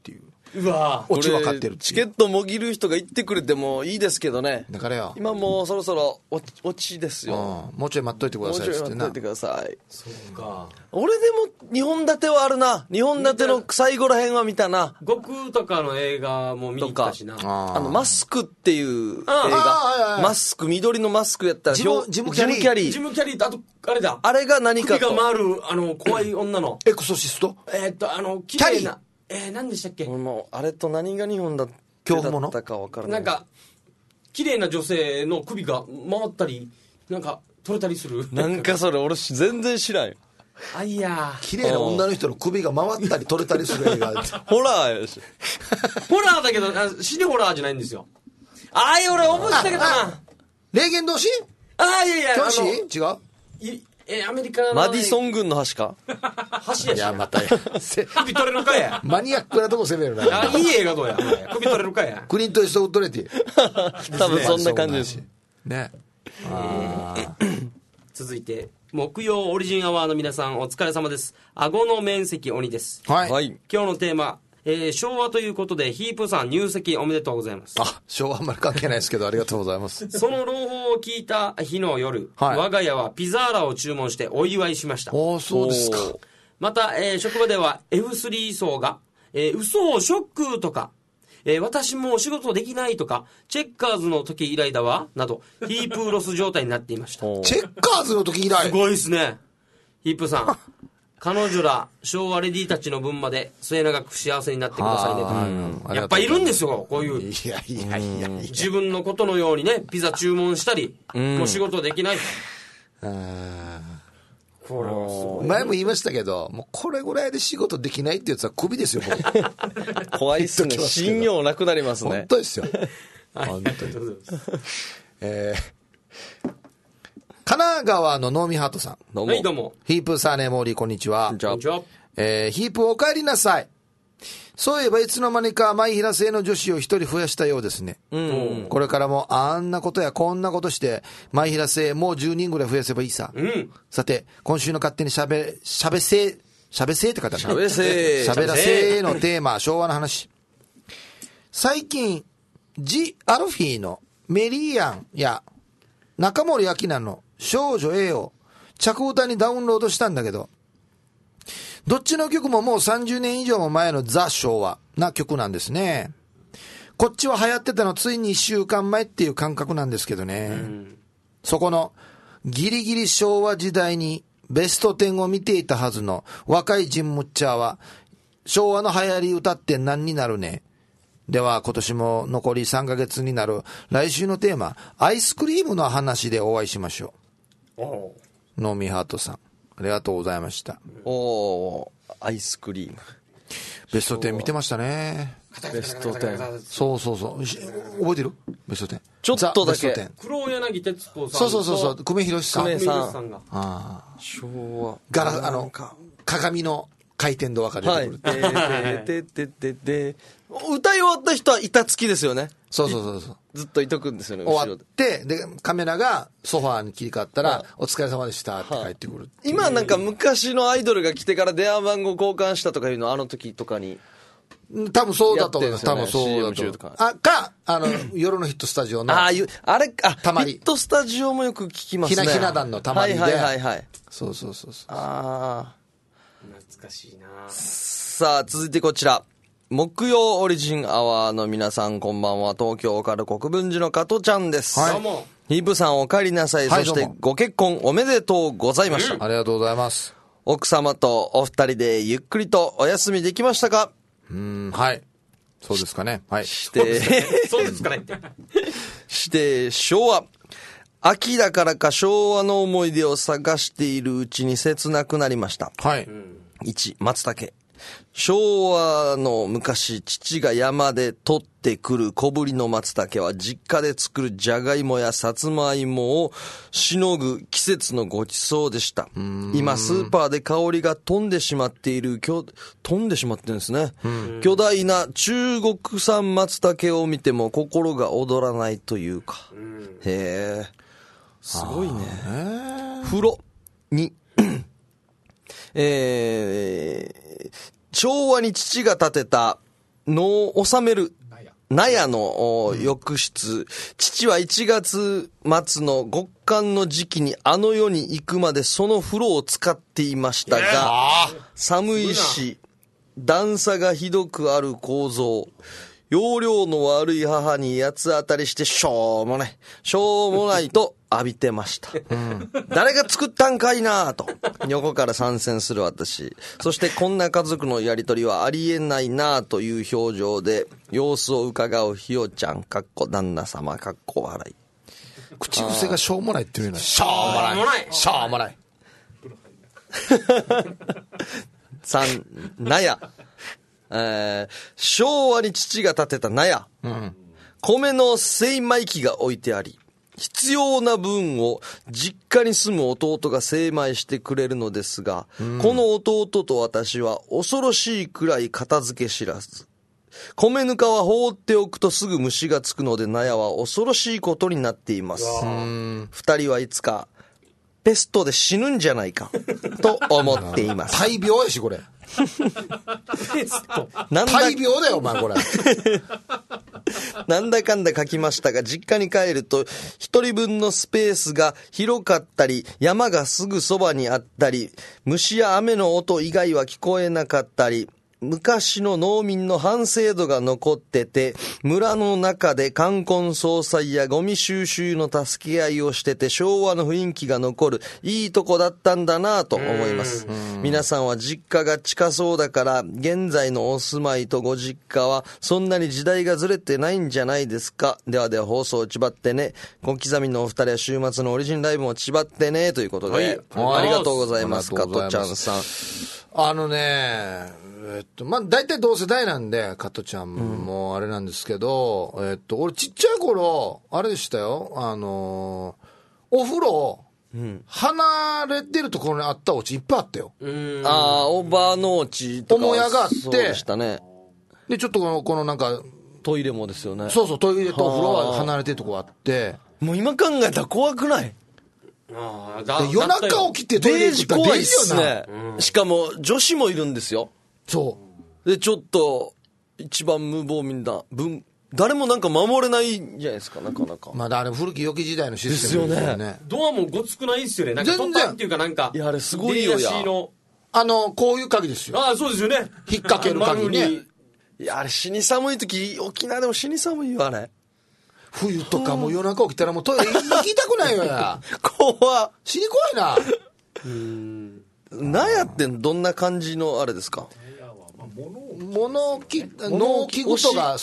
[SPEAKER 1] うわ
[SPEAKER 2] オチ分かってる。
[SPEAKER 3] チケットもぎる人が行ってくれてもいいですけどね。
[SPEAKER 2] だからよ。
[SPEAKER 3] 今もうそろそろオチですよ。
[SPEAKER 2] もうちょい待っといてくださいっつってな。
[SPEAKER 3] もうちょい待っといてください。
[SPEAKER 1] そうか。
[SPEAKER 3] 俺でも2本立てはあるな。2本立ての最後らへんは見たな。
[SPEAKER 1] 悟空とかの映画も見に行ったしな。
[SPEAKER 3] マスクっていう映
[SPEAKER 2] はい
[SPEAKER 3] 画。
[SPEAKER 2] はい
[SPEAKER 3] マスク、緑のマスクやったら
[SPEAKER 2] ジムキャリー
[SPEAKER 1] ジムキャリーと、あと、あれだ。
[SPEAKER 3] あれが何かと。
[SPEAKER 1] 首が回る、怖い女の。
[SPEAKER 2] エクソシスト
[SPEAKER 1] 綺麗な。何でしたっけ？
[SPEAKER 3] もうあれと何が日本だったか分からない。
[SPEAKER 1] なんか綺麗な女性の首が回ったりなんか取れたりする。
[SPEAKER 3] なんかそれ俺全然知らんよ。
[SPEAKER 1] あいや
[SPEAKER 2] 綺麗な女の人の首が回ったり取れたりする映画
[SPEAKER 3] ホラーやし。
[SPEAKER 1] ホラーだけど死にホラーじゃないんですよ。ああいう俺覚えてたけどな。
[SPEAKER 2] 霊言同士？
[SPEAKER 1] いや
[SPEAKER 2] 教師？違う？
[SPEAKER 1] アメリカの
[SPEAKER 3] マディソン軍の橋か？
[SPEAKER 1] 橋やし。
[SPEAKER 2] いやまた
[SPEAKER 1] 首取れるかや。
[SPEAKER 2] マニアックなとこ攻めるな。
[SPEAKER 1] いい映画どうや。首取れるかや。
[SPEAKER 2] クリント・イーストウッドレティ。
[SPEAKER 3] 多分そんな感じです
[SPEAKER 2] ね。
[SPEAKER 1] 続いて木曜オリジンアワーの皆さんお疲れ様です。顎の面積鬼です。
[SPEAKER 2] はい。
[SPEAKER 3] はい。
[SPEAKER 1] 今日のテーマ、昭和ということでヒープさん入籍おめでとうございます。
[SPEAKER 2] 昭和あんまり関係ないですけどありがとうございます。
[SPEAKER 1] その朗報を聞いた日の夜、
[SPEAKER 2] はい、
[SPEAKER 1] 我が家はピザーラを注文してお祝いしました。
[SPEAKER 2] そうですか。
[SPEAKER 1] また、職場では F3 層が、嘘ショックとか、私もお仕事できないとか、チェッカーズの時以来だわなどヒープロス状態になっていました。
[SPEAKER 2] チェッカーズの時以来。
[SPEAKER 1] すごいですね。ヒープさん彼女ら昭和レディたちの分まで末永く幸せになってくださいねと。やっぱいるんですよこういう。
[SPEAKER 2] いや
[SPEAKER 1] 自分のことのようにねピザ注文したりもう仕事できない。これはすごい。
[SPEAKER 2] 前も言いましたけどもうこれぐらいで仕事できないってやつはクビですよ。
[SPEAKER 3] 怖いっすね。信用なくなりますね。
[SPEAKER 2] 本当ですよ。
[SPEAKER 1] 本当に。
[SPEAKER 2] 神奈川のノーミハートさん。
[SPEAKER 3] どうも。
[SPEAKER 1] はいどうも。
[SPEAKER 2] ヒープサーネモーリーこんにちは。
[SPEAKER 3] こんにちは。
[SPEAKER 1] こんにちは。
[SPEAKER 2] ヒープお帰りなさい。そういえばいつの間にか舞平製の女子を一人増やしたようですね。これからもあんなことやこんなことして舞平製もう10人ぐらい増やせばいいさ。さて今週の勝手にしゃべせって書いてあるな。しゃべらせのテーマ昭和の話。最近ジ・アルフィーのメリーアンや中森明菜の少女 A を着歌にダウンロードしたんだけど、どっちの曲ももう30年以上も前のザ・昭和な曲なんですね。こっちは流行ってたのついに1週間前っていう感覚なんですけどね。そこのギリギリ昭和時代にベスト10を見ていたはずの若いジンムッチャーは昭和の流行り歌って何になるね。では今年も残り3ヶ月になる来週のテーマアイスクリームの話でお会いしましょう。ノーミーハートさんありがとうございました。
[SPEAKER 3] アイスクリーム
[SPEAKER 2] ベスト10見てましたね。
[SPEAKER 3] ベスト10。
[SPEAKER 2] そう覚えてるベスト10。
[SPEAKER 3] ちょっとだけ。
[SPEAKER 1] 黒柳徹子さん。
[SPEAKER 2] そう久米宏さん。
[SPEAKER 1] 久米宏さんが。
[SPEAKER 3] 昭
[SPEAKER 2] 和。鏡の回転で分かれてくる。
[SPEAKER 3] 歌い終わった人は板付きですよね。
[SPEAKER 2] そう
[SPEAKER 3] ずっといとくんですよね。
[SPEAKER 2] 終わってでカメラがソファーに切り替わったら、お疲れ様でしたって帰ってくる。
[SPEAKER 3] 今なんか昔のアイドルが来てから電話番号交換したとかいうのあの時とかに
[SPEAKER 2] 多分そうだと思います。多分そうだと思う。夜のヒットスタジオの
[SPEAKER 3] あれ
[SPEAKER 2] たまり
[SPEAKER 3] ヒットスタジオもよく聞きますね。
[SPEAKER 2] ひな壇のたまりで。そう。
[SPEAKER 1] 懐かしいな。
[SPEAKER 3] さあ続いてこちら。木曜オリジンアワーの皆さんこんばんは。東京から国分寺の加トちゃんです。
[SPEAKER 1] どうも。
[SPEAKER 3] ヒープさんお帰りなさい。そしてご結婚おめでとうございました。
[SPEAKER 2] ありがとうございます。
[SPEAKER 3] 奥様とお二人でゆっくりとお休みできましたか？
[SPEAKER 2] はい。そうですかね。はい。
[SPEAKER 1] そうですかねって。
[SPEAKER 3] して昭和。秋だからか昭和の思い出を探しているうちに切なくなりました。
[SPEAKER 2] はい。
[SPEAKER 3] 1、松茸。昭和の昔、父が山で取ってくる小ぶりの松茸は実家で作るじゃがいもやさつまいもをしのぐ季節のごちそうでした。今スーパーで香りが飛んでしまっている、飛んでしまってるんですね。巨大な中国産松茸を見ても心が躍らないというか。へえ。すごいね。風呂に、昭和に父が建てた能を収める納屋の浴室、父は1月末の極寒の時期にあの世に行くまでその風呂を使っていましたが、寒いし段差がひどくある構造、容量の悪い母に八つ当たりしてしょうもないと浴びてました、誰が作ったんかいなと横から参戦する私、そしてこんな家族のやりとりはありえないなという表情で様子を伺うひよちゃん旦那様笑い。
[SPEAKER 2] 口癖がしょうもないっていうのはしょうもない
[SPEAKER 3] 3納屋、昭和に父が建てた納屋、米の精米機が置いてあり、必要な分を実家に住む弟が精米してくれるのですが、この弟と私は恐ろしいくらい片付け知らず、米ぬかは放っておくとすぐ虫がつくので納屋は恐ろしいことになっています。二人はいつかペストで死ぬんじゃないかと思っています。
[SPEAKER 2] 大病やしこれ大病だよお前これ
[SPEAKER 3] なんだかんだ書きましたが、実家に帰ると一人分のスペースが広かったり、山がすぐそばにあったり、虫や雨の音以外は聞こえなかったり、昔の農民の反省度が残ってて、村の中で冠婚葬祭やゴミ収集の助け合いをしてて、昭和の雰囲気が残るいいとこだったんだなと思います。皆さんは実家が近そうだから、現在のお住まいとご実家はそんなに時代がずれてないんじゃないですか。では放送をちばってね。小刻みのお二人は週末のオリジンライブもちばってねということで、ありがとうございます。加トちゃんさん。
[SPEAKER 2] まあ、大体同世代なんで、加トちゃんもあれなんですけど、俺ちっちゃい頃、あれでしたよ、お風呂、離れてるところにあったお家いっぱいあったよ。
[SPEAKER 3] おばのお家とか。
[SPEAKER 2] 母屋があって、
[SPEAKER 3] そうでしたね。
[SPEAKER 2] で、ちょっとこのなんか、
[SPEAKER 3] トイレもですよね。
[SPEAKER 2] そう、トイレとお風呂は離れてるとこあって、
[SPEAKER 3] もう今考えたら怖くない？
[SPEAKER 2] 夜中起きてトイレ行ったら
[SPEAKER 3] 怖いっすね。しかも女子もいるんですよ。
[SPEAKER 2] そう
[SPEAKER 3] でちょっと一番無防備な誰もなんか守れないんじゃないですか、なかなか。
[SPEAKER 2] まああれ古き良き時代のシステムですよね。
[SPEAKER 1] ドアもごつくないっすよね。なんかトタンっていうかなんか、
[SPEAKER 3] いやあれすごいよや。
[SPEAKER 2] こういう鍵ですよ。
[SPEAKER 1] そうですよね。
[SPEAKER 2] 引っ掛ける鍵ね。
[SPEAKER 3] いやあれ死に寒い時、沖縄でも死に寒いよあれ。
[SPEAKER 2] 冬とかもう夜中起きたらもうトイレ行きたくないよや。
[SPEAKER 3] 怖っ。
[SPEAKER 2] 死に怖いな。
[SPEAKER 3] 納屋ってどんな感じのあれですか？
[SPEAKER 2] 農機具とか、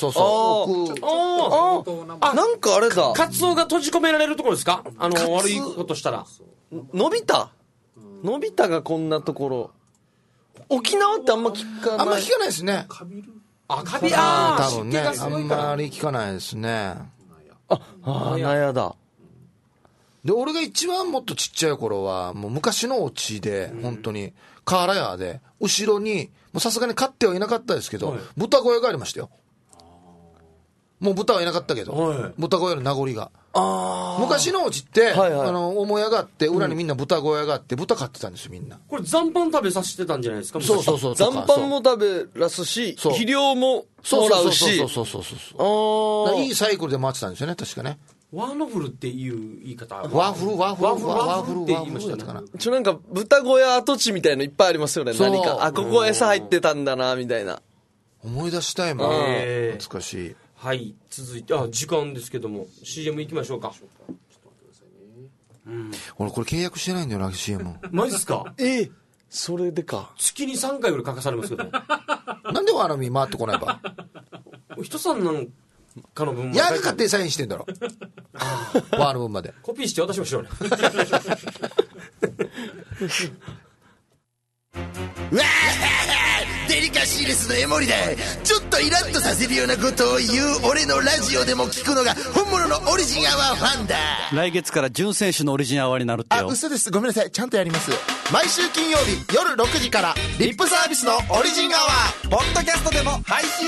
[SPEAKER 3] なんかあれだ。
[SPEAKER 1] カツオが閉じ込められるところですか？悪いことしたら。
[SPEAKER 3] のび太がこんなところ。沖縄ってあんま聞かない。
[SPEAKER 2] あんま聞かないですね。
[SPEAKER 1] カビ
[SPEAKER 2] 多分ね。あんまり聞かないですね。
[SPEAKER 3] 納屋だ。
[SPEAKER 2] で、俺が一番もっとちっちゃい頃は、もう昔のお家で、本当に、瓦屋で、後ろに、もうさすがに飼ってはいなかったですけど、豚小屋がありましたよ。もう豚はいなかったけど、豚小屋の名残が。昔のお家って、母屋があって、裏にみんな豚小屋があって、豚飼ってたんですよ、みんな。
[SPEAKER 1] これ残飯食べさせてたんじゃないですか？
[SPEAKER 2] そう。
[SPEAKER 3] 残飯も食べらすし、肥料ももらうし。
[SPEAKER 2] そう。いいサイクルで回ってたんですよね、確かね。
[SPEAKER 1] ワーノフルっていう言い方。
[SPEAKER 2] ワーフルって言いましたかな。
[SPEAKER 3] なんか豚小屋跡地みたいのいっぱいありますよね。何かここ餌入ってたんだなみたいな。
[SPEAKER 2] 思い出したいもん。懐かしい。
[SPEAKER 1] はい、続いて時間ですけども CM 行きましょうか。
[SPEAKER 2] 俺これ契約してないんだよな CM。
[SPEAKER 1] マジですか？
[SPEAKER 3] それでか。
[SPEAKER 1] 月に3回ぐらい書かされますけど
[SPEAKER 2] なんでワーナミ回ってこないば。
[SPEAKER 1] 人さんなんかの分
[SPEAKER 2] ヤーが勝手にサインしてんだろワーの分まで
[SPEAKER 1] コピーして渡しましょうね
[SPEAKER 7] わーデリカシーレスのエモリだ。ちょっとイラッとさせるようなことを言う俺のラジオでも聞くのが本物のオリジンアワーファンだ。
[SPEAKER 8] 来月から準選手のオリジンアワーになるってよ。
[SPEAKER 7] 嘘です、ごめんなさい、ちゃんとやります。毎週金曜日夜6時からリップサービスのオリジンアワーポッドキャストでも配信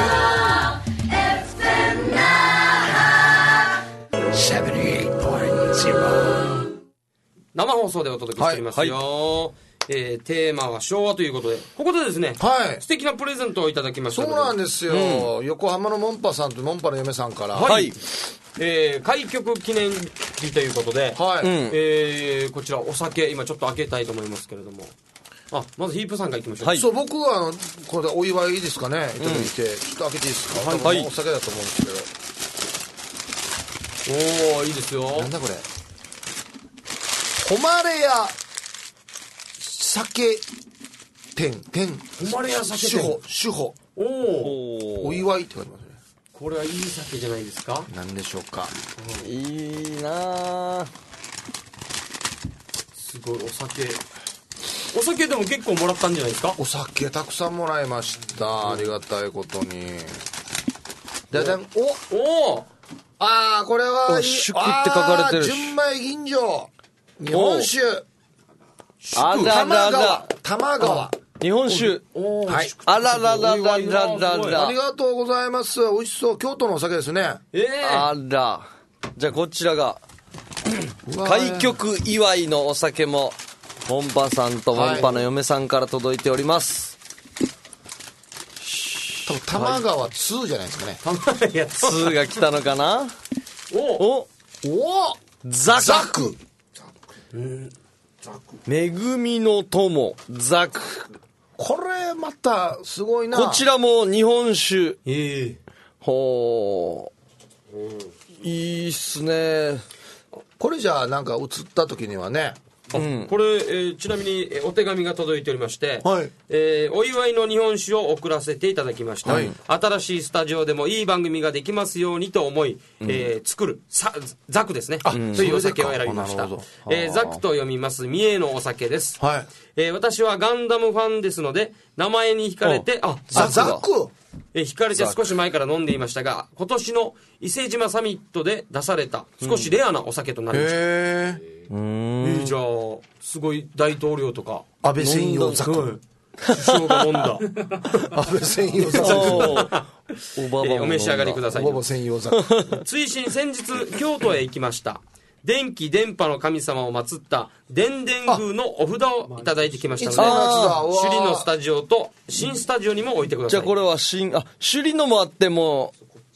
[SPEAKER 7] 中。78.9 ちは。
[SPEAKER 1] 生放送でお届けしておりますよ。テーマは昭和ということで、ここでですね、素敵なプレゼントをいただきました。
[SPEAKER 2] そうなんですよ。横浜のモンパさんとモンパの嫁さんから。
[SPEAKER 1] 開局記念日ということで、こちらお酒、今ちょっと開けたいと思いますけれども。まずヒープさんからいきましょう。
[SPEAKER 2] そう、僕はこれでお祝いいいですかね、いただいて、ちょっと開けていいですか。お酒だと思うんですけど。
[SPEAKER 1] いいですよ。
[SPEAKER 2] なんだこれ。誉れ屋酒店。
[SPEAKER 1] 誉れ屋酒店。
[SPEAKER 2] 主保。お祝いって書いてますね。
[SPEAKER 1] これはいい酒じゃないですか。
[SPEAKER 2] なんでしょうか。
[SPEAKER 3] いいな
[SPEAKER 1] すごいお酒でも結構もらったんじゃないですか。
[SPEAKER 2] お酒たくさんもらいました。ありがたいことに。これは
[SPEAKER 3] 祝って書かれてる。
[SPEAKER 2] 純米吟醸日本酒。玉川
[SPEAKER 3] 日本酒。あらららららら。
[SPEAKER 2] ありがとうございます。美味しそう。京都のお酒ですね。
[SPEAKER 3] あら。じゃあこちらが開局祝いのお酒もモンパさんとモンパの嫁さんから届いております。
[SPEAKER 2] 多分玉川2じゃないですかね。
[SPEAKER 3] 2が来たのかな。ザク。恵みの友ザク。
[SPEAKER 2] これまたすごいな。
[SPEAKER 3] こちらも日本酒。いいっすね。
[SPEAKER 2] これじゃあなんか映った時にはね。
[SPEAKER 1] これ、ちなみにお手紙が届いておりまして、お祝いの日本酒を送らせていただきました。新しいスタジオでもいい番組ができますようにと思い、作るザクですね、というお酒を選びました。ザクと読みます三重のお酒です。私はガンダムファンですので、名前に惹かれて
[SPEAKER 2] ザク
[SPEAKER 1] 惹かれて少し前から飲んでいましたが、今年の伊勢島サミットで出された少しレアなお酒となりました。じゃあすごい大統領とか
[SPEAKER 2] 安倍専用ザク、
[SPEAKER 1] 首相が飲んだ
[SPEAKER 2] 安倍専用ザク
[SPEAKER 1] お召し上がりください。
[SPEAKER 2] オバマ専用ザク。
[SPEAKER 1] 追伸先日京都へ行きました。電気電波の神様を祀った電電宮のお札をいただいてきましたので、首里のスタジオと新スタジオにも置いてください。
[SPEAKER 3] じゃあこれは首里のもあっても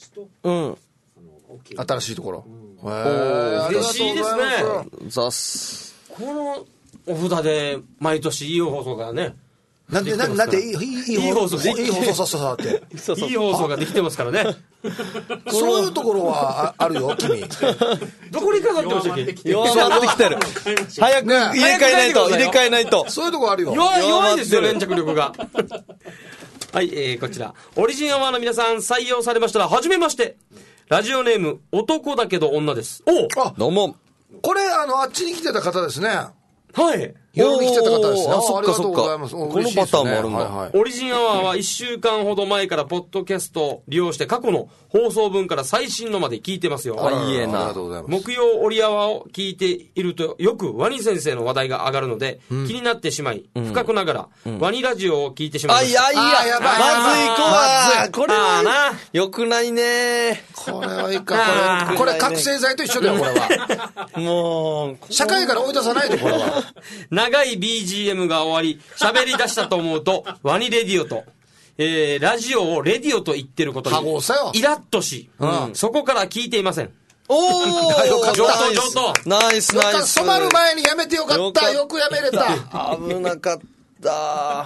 [SPEAKER 2] 新しいところ。
[SPEAKER 1] 嬉しいですね。
[SPEAKER 3] ザス。
[SPEAKER 1] このお札で毎年いい放送がね。
[SPEAKER 2] なんでいい放送っていい
[SPEAKER 1] 放送ができてますからね。
[SPEAKER 2] そういうところはあるよ君。
[SPEAKER 1] どこに飾ってましたっけ。
[SPEAKER 3] 弱まってきてる。早く入れ替えないと。
[SPEAKER 2] そういうところあるよ。
[SPEAKER 1] 弱いですよ、連着力が。はい、こちらオリジンアワーの皆さん、採用されましたらはじめまして。ラジオネーム男だけど女です。
[SPEAKER 3] どうも。
[SPEAKER 2] これあっちに来てた方ですね。
[SPEAKER 1] はい。
[SPEAKER 2] 夜に来てた方ですね。
[SPEAKER 3] そっかそっか。このパターンもあるんだ。
[SPEAKER 1] オリジンアワーは1週間ほど前からポッドキャストを利用して過去の放送分から最新のまで聞いてますよ。
[SPEAKER 3] いいえな。
[SPEAKER 1] 木曜オリアワを聞いているとよくワニ先生の話題が上がるので、気になってしまい、深くながら、ワニラジオを聞いてしまいました。
[SPEAKER 3] やばい。まずいこれはよくないね。
[SPEAKER 2] これはいいか。これ覚醒剤と一緒だよこれは。
[SPEAKER 3] もう
[SPEAKER 2] 社会から追い出さないとこれは。
[SPEAKER 1] 長い BGM が終わり喋り出したと思うとワニレディオと、ラジオをレディオと言ってることにイラッとし、そこから聞いていません。
[SPEAKER 2] よかった。
[SPEAKER 1] 上等
[SPEAKER 3] ナイス。
[SPEAKER 2] 染まる前にやめてよかった。よくやめれた。
[SPEAKER 3] 危なかった。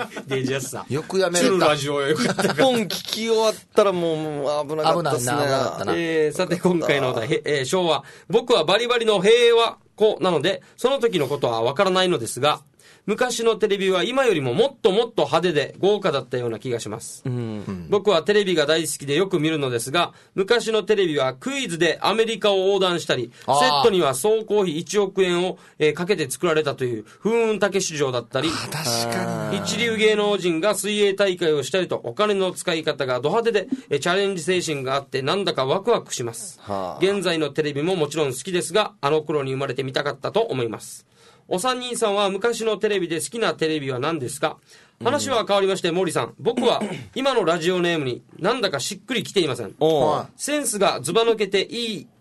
[SPEAKER 1] デジャスさん
[SPEAKER 2] よくやめれた。
[SPEAKER 1] ラジオよかった。
[SPEAKER 3] 一本聞き終わったらもう危なかったですね。
[SPEAKER 1] さて今回のお題、昭和。僕はバリバリの平和子なのでその時のことはわからないのですが、昔のテレビは今よりももっともっと派手で豪華だったような気がします。僕はテレビが大好きでよく見るのですが、昔のテレビはクイズでアメリカを横断したり、セットには総工費1億円をかけて作られたという風雲竹市場だったり、一流芸能人が水泳大会をしたりと、お金の使い方がド派手でチャレンジ精神があってなんだかワクワクします。現在のテレビももちろん好きですが、あの頃に生まれてみたかったと思います。お三人さんは昔のテレビで好きなテレビは何ですか？話は変わりまして、森さん、僕は今のラジオネームになんだかしっくりきていません。センスがずば抜けていい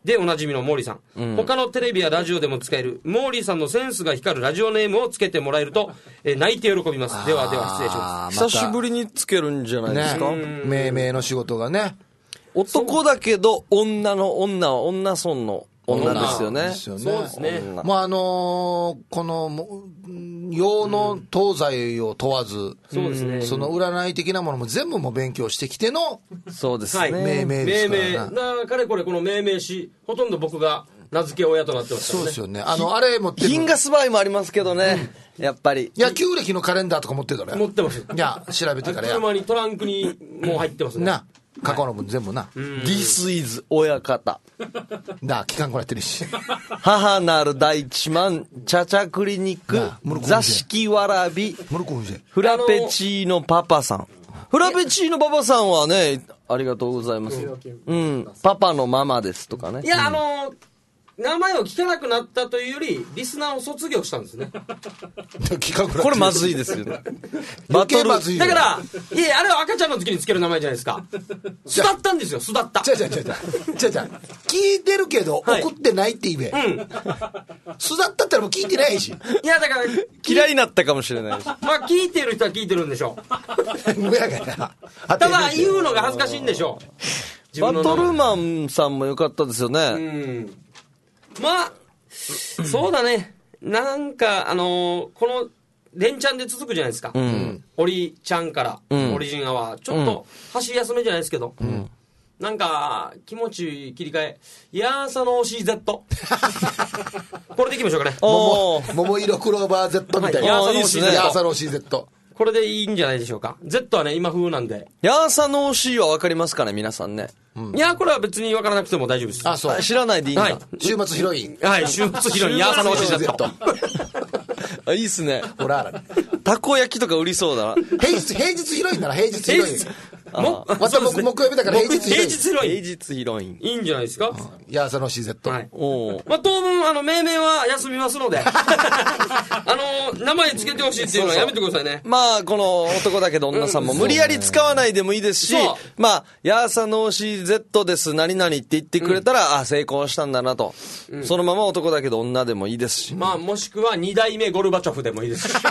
[SPEAKER 1] でおなじみの毛利さん、他のテレビやラジオでも使える毛利さんのセンスが光るラジオネームをつけてもらえると、泣いて喜びます。では失礼します。
[SPEAKER 3] 久しぶりにつけるんじゃないですか、
[SPEAKER 2] 命名の仕事がね。
[SPEAKER 3] 男だけど女の女は女村の女ですよね。
[SPEAKER 1] そうですね。
[SPEAKER 2] まあこの洋の東西を問わず、
[SPEAKER 1] そうですね。
[SPEAKER 2] その占い的なものも全部も勉強してきての、
[SPEAKER 3] そうですね。
[SPEAKER 2] 命名ですから
[SPEAKER 1] な。かれこれこの命名詞、ほとんど僕が名付け親となってますからね。
[SPEAKER 2] そうですよね。あれ持ってる。
[SPEAKER 3] 銀河ス場合もありますけどね、やっぱり。
[SPEAKER 2] 野球歴のカレンダーとか持ってるからね。
[SPEAKER 1] 持ってます。
[SPEAKER 2] いや、調べてからや。
[SPEAKER 1] 車にトランクにもう入ってますね。
[SPEAKER 2] な。過去の分全部な。
[SPEAKER 3] This is 親方。
[SPEAKER 2] 期間こらやってるし。
[SPEAKER 3] 母なる大地マン、チャチャクリニック、座敷わらび、フラペチーノパパさん。フラペチーノパパさんはね、ありがとうございます。パパのママですとかね。
[SPEAKER 1] いや、名前を聞かなくなったというより、リスナーを卒業したんですね。
[SPEAKER 3] これまずいですよね。
[SPEAKER 2] バトルまずいよ。
[SPEAKER 1] だから、あれは赤ちゃんの時につける名前じゃないですか。巣だったんですよ、巣だった。
[SPEAKER 2] 違う。聞いてるけど、送ってないって言え。巣だったったらもう聞いてないし。
[SPEAKER 1] いや、だから、
[SPEAKER 3] 嫌いになったかもしれないです。
[SPEAKER 1] まあ、聞いてる人は聞いてるんでしょう。
[SPEAKER 2] 無やが
[SPEAKER 1] ただ、言うのが恥ずかしいんでしょう。
[SPEAKER 3] バトルマンさんも良かったですよね。
[SPEAKER 1] まあ、そうだね。なんか、この、連チャンで続くじゃないですか。オリちゃんから、オリジンアワー。ちょっと、箸休めじゃないですけど、なんか、気持ち切り替え、ヤーサの CZ。これでいきましょうかね。
[SPEAKER 2] 桃色クローバー Z みたいな。ヤーサの CZ。
[SPEAKER 1] これでいいんじゃないでしょうか。Z はね、今風なんで。
[SPEAKER 3] ヤーサの C は分かりますかね、皆さんね。
[SPEAKER 1] いや、これは別に分からなくても大丈夫です。
[SPEAKER 2] あ、そう。
[SPEAKER 3] 知らないでいいんだ。
[SPEAKER 2] 週末ヒロイン。
[SPEAKER 1] はい、週末ヒロイン、ヤーサの CZ。
[SPEAKER 3] あ、いいっすね。
[SPEAKER 2] ほら。
[SPEAKER 3] たこ焼きとか売りそうだな。
[SPEAKER 2] 平日ヒロインなら平日ヒロイン。また木曜日だから平日ヒロイン。
[SPEAKER 3] 平日ヒロイン。
[SPEAKER 1] いいんじゃないですか。
[SPEAKER 2] ヤーサの CZ。
[SPEAKER 1] はい。まあ、当分、命名は休みますので、名前つけてほしいっていうのはやめてくださいね。
[SPEAKER 3] まあ、この男だけど女さんも無理やり使わないでもいいですし、まあ、ヤーサの CZ です、何々って言ってくれたら、成功したんだなと。そのまま男だけど女でもいいですし。
[SPEAKER 1] まあ、もしくは2代目ゴルバチョフでもいいですし。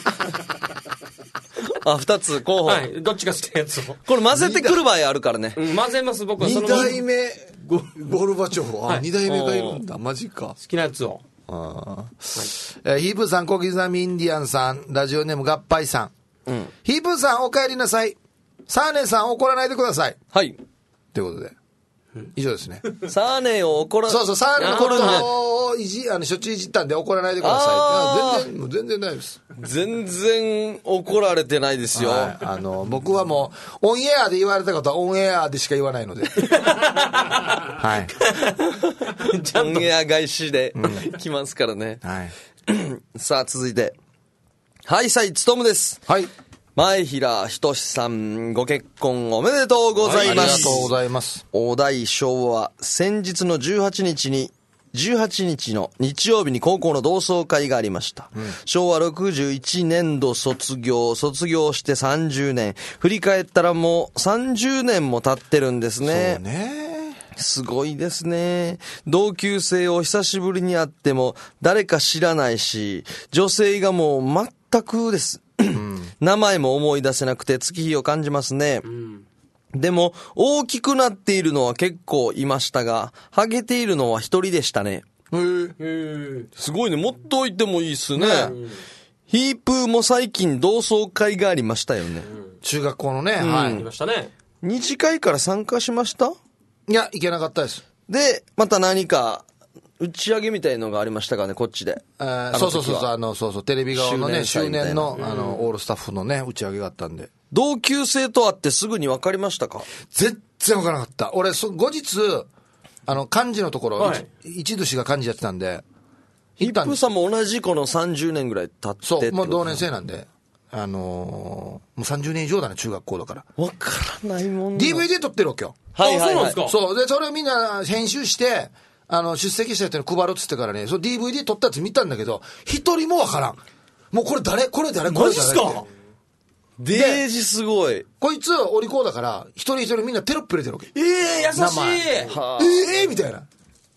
[SPEAKER 3] 二つ候補。
[SPEAKER 1] はい。どっちが好きなやつを。
[SPEAKER 3] これ混ぜてくる場合あるからね。
[SPEAKER 1] 混ぜます、僕は。
[SPEAKER 2] 2代目ゴルバチョフ。2代目がいるんだ。マジか。
[SPEAKER 1] 好きなやつを。
[SPEAKER 2] ヒープーさん、小刻みインディアンさん、ラジオネーム合杯さん。ヒープーさん、お帰りなさい。サーネさん、怒らないでください。
[SPEAKER 3] はい。
[SPEAKER 2] ということで。以上ですね。
[SPEAKER 3] サーネを怒ら
[SPEAKER 2] そう、サーネのことをしょっちゅういじったんで怒らないでください。全然ないです。
[SPEAKER 3] 全然怒られてないですよ。
[SPEAKER 2] 僕はもう、オンエアで言われたことはオンエアでしか言わないので。はい。
[SPEAKER 3] オンエア返しで来ますからね。
[SPEAKER 2] はい。
[SPEAKER 3] さあ、続いて。はい、つとむです。
[SPEAKER 2] はい。
[SPEAKER 3] 前平ひとしさん、ご結婚おめでとうございます。
[SPEAKER 2] ありがとうございます。
[SPEAKER 3] お題昭和、先日の18日の日曜日に高校の同窓会がありました。昭和61年度卒業して30年。振り返ったらもう30年も経ってるんですね。
[SPEAKER 2] そうね。
[SPEAKER 3] すごいですね。同級生を久しぶりに会っても誰か知らないし、女性がもう全くです。名前も思い出せなくて月日を感じますね。でも大きくなっているのは結構いましたが、ハゲているのは一人でしたね。すごいね。もっといてもいいっすね。ヒープーも最近同窓会がありましたよね。
[SPEAKER 2] 中学校のね。はい。
[SPEAKER 1] ありましたね。
[SPEAKER 3] 二次会から参加しました？
[SPEAKER 2] いや、行けなかったです。
[SPEAKER 3] で、また何か打ち上げみたいのがありましたかね、こっちで。
[SPEAKER 2] そう、テレビ側のね、周年の、オールスタッフのね、打ち上げがあったんで。
[SPEAKER 3] 同級生と会ってすぐに分かりましたか？
[SPEAKER 2] 全然分からなかった。俺、後日、漢字のところ、一度氏が漢字やってたんで。
[SPEAKER 3] ヒップーさんも同じこの30年ぐらい経って
[SPEAKER 2] そう、もう同年生なんで。もう30年以上だね、中学校だから。
[SPEAKER 3] 分からないもん。
[SPEAKER 2] DVD 撮ってるわけよ。
[SPEAKER 3] はいはいはい。
[SPEAKER 1] そうなんですか？
[SPEAKER 2] そう。で、それをみんな編集して、出席した人に配るっつってからね、その DVD 撮ったやつ見たんだけど、一人もわからん。もうこれ誰
[SPEAKER 1] マジっすか？
[SPEAKER 3] デージすごい。
[SPEAKER 2] こいつ、お利口だから、一人一人みんなテロップ入れてるわけ。
[SPEAKER 1] 優しい。
[SPEAKER 2] みたいな。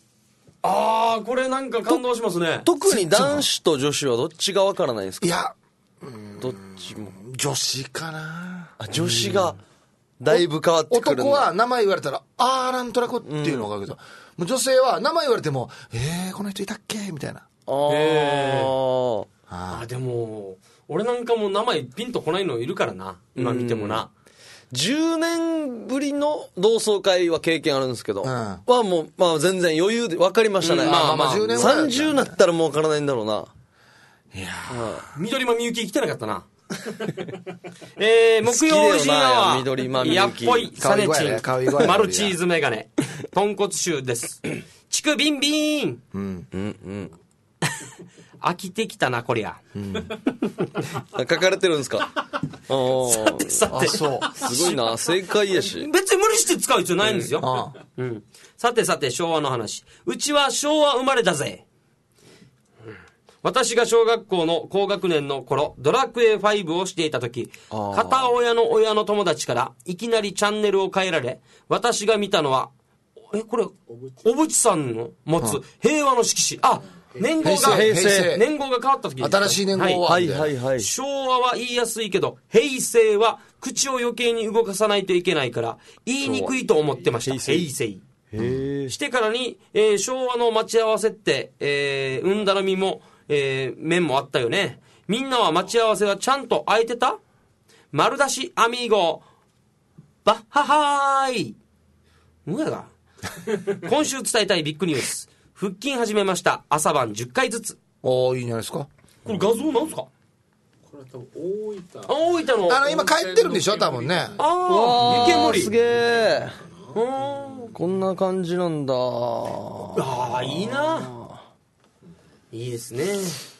[SPEAKER 1] ああ、これなんか感動しますね。
[SPEAKER 3] 特に男子と女子はどっちがわからないんですか？
[SPEAKER 2] いや、
[SPEAKER 3] どっちも。
[SPEAKER 2] 女子かな。
[SPEAKER 3] 女子がだいぶ変わってくるんだ。
[SPEAKER 2] 男は名前言われたら、なんとなくっていうのがあるけど、もう女性は名前言われても、この人いたっけみたいな。
[SPEAKER 1] でも、俺なんかも名前ピンとこないのいるからな。今見てもな。
[SPEAKER 3] 10年ぶりの同窓会は経験あるんですけど、はもう、まあ全然余裕で分かりましたね。
[SPEAKER 2] 10年ぐらい
[SPEAKER 3] 30になったらもう分からないんだろうな。
[SPEAKER 2] いや
[SPEAKER 1] 緑間みゆき来てなかったな。木曜深夜は、やっぽい、サネチン、マルチーズメガネ、豚骨臭です。チクビンビーン。飽きてきたな、こりゃ。
[SPEAKER 3] 書かれてるんですか？
[SPEAKER 1] さて。
[SPEAKER 3] すごいな、正解やし。
[SPEAKER 1] 別に無理して使う必要ないんですよ。さてさて、昭和の話。うちは昭和生まれだぜ。私が小学校の高学年の頃、ドラクエ5をしていた時、片親の親の友達からいきなりチャンネルを変えられ、私が見たのは、これ、おぶちさんの持つ平和の色紙。年号が変わった時です。
[SPEAKER 2] 新しい年号は。
[SPEAKER 1] 昭和は言いやすいけど、平成は口を余計に動かさないといけないから、言いにくいと思ってました。平成。してからに、昭和の待ち合わせって、うんだらみも、面もあったよね。みんなは待ち合わせはちゃんと空いてた？丸出しアミーゴ。バッハハーイ。うやが。今週伝えたいビッグニュース。腹筋始めました。朝晩10回ずつ。
[SPEAKER 2] いいんじゃないですか。
[SPEAKER 1] これ画像なんすか？
[SPEAKER 4] これ多分大分
[SPEAKER 1] の。
[SPEAKER 2] 今帰ってるんでしょ多分ね。
[SPEAKER 1] 湯煙。
[SPEAKER 3] すげえ。こんな感じなんだ。
[SPEAKER 1] いいな。いいですね。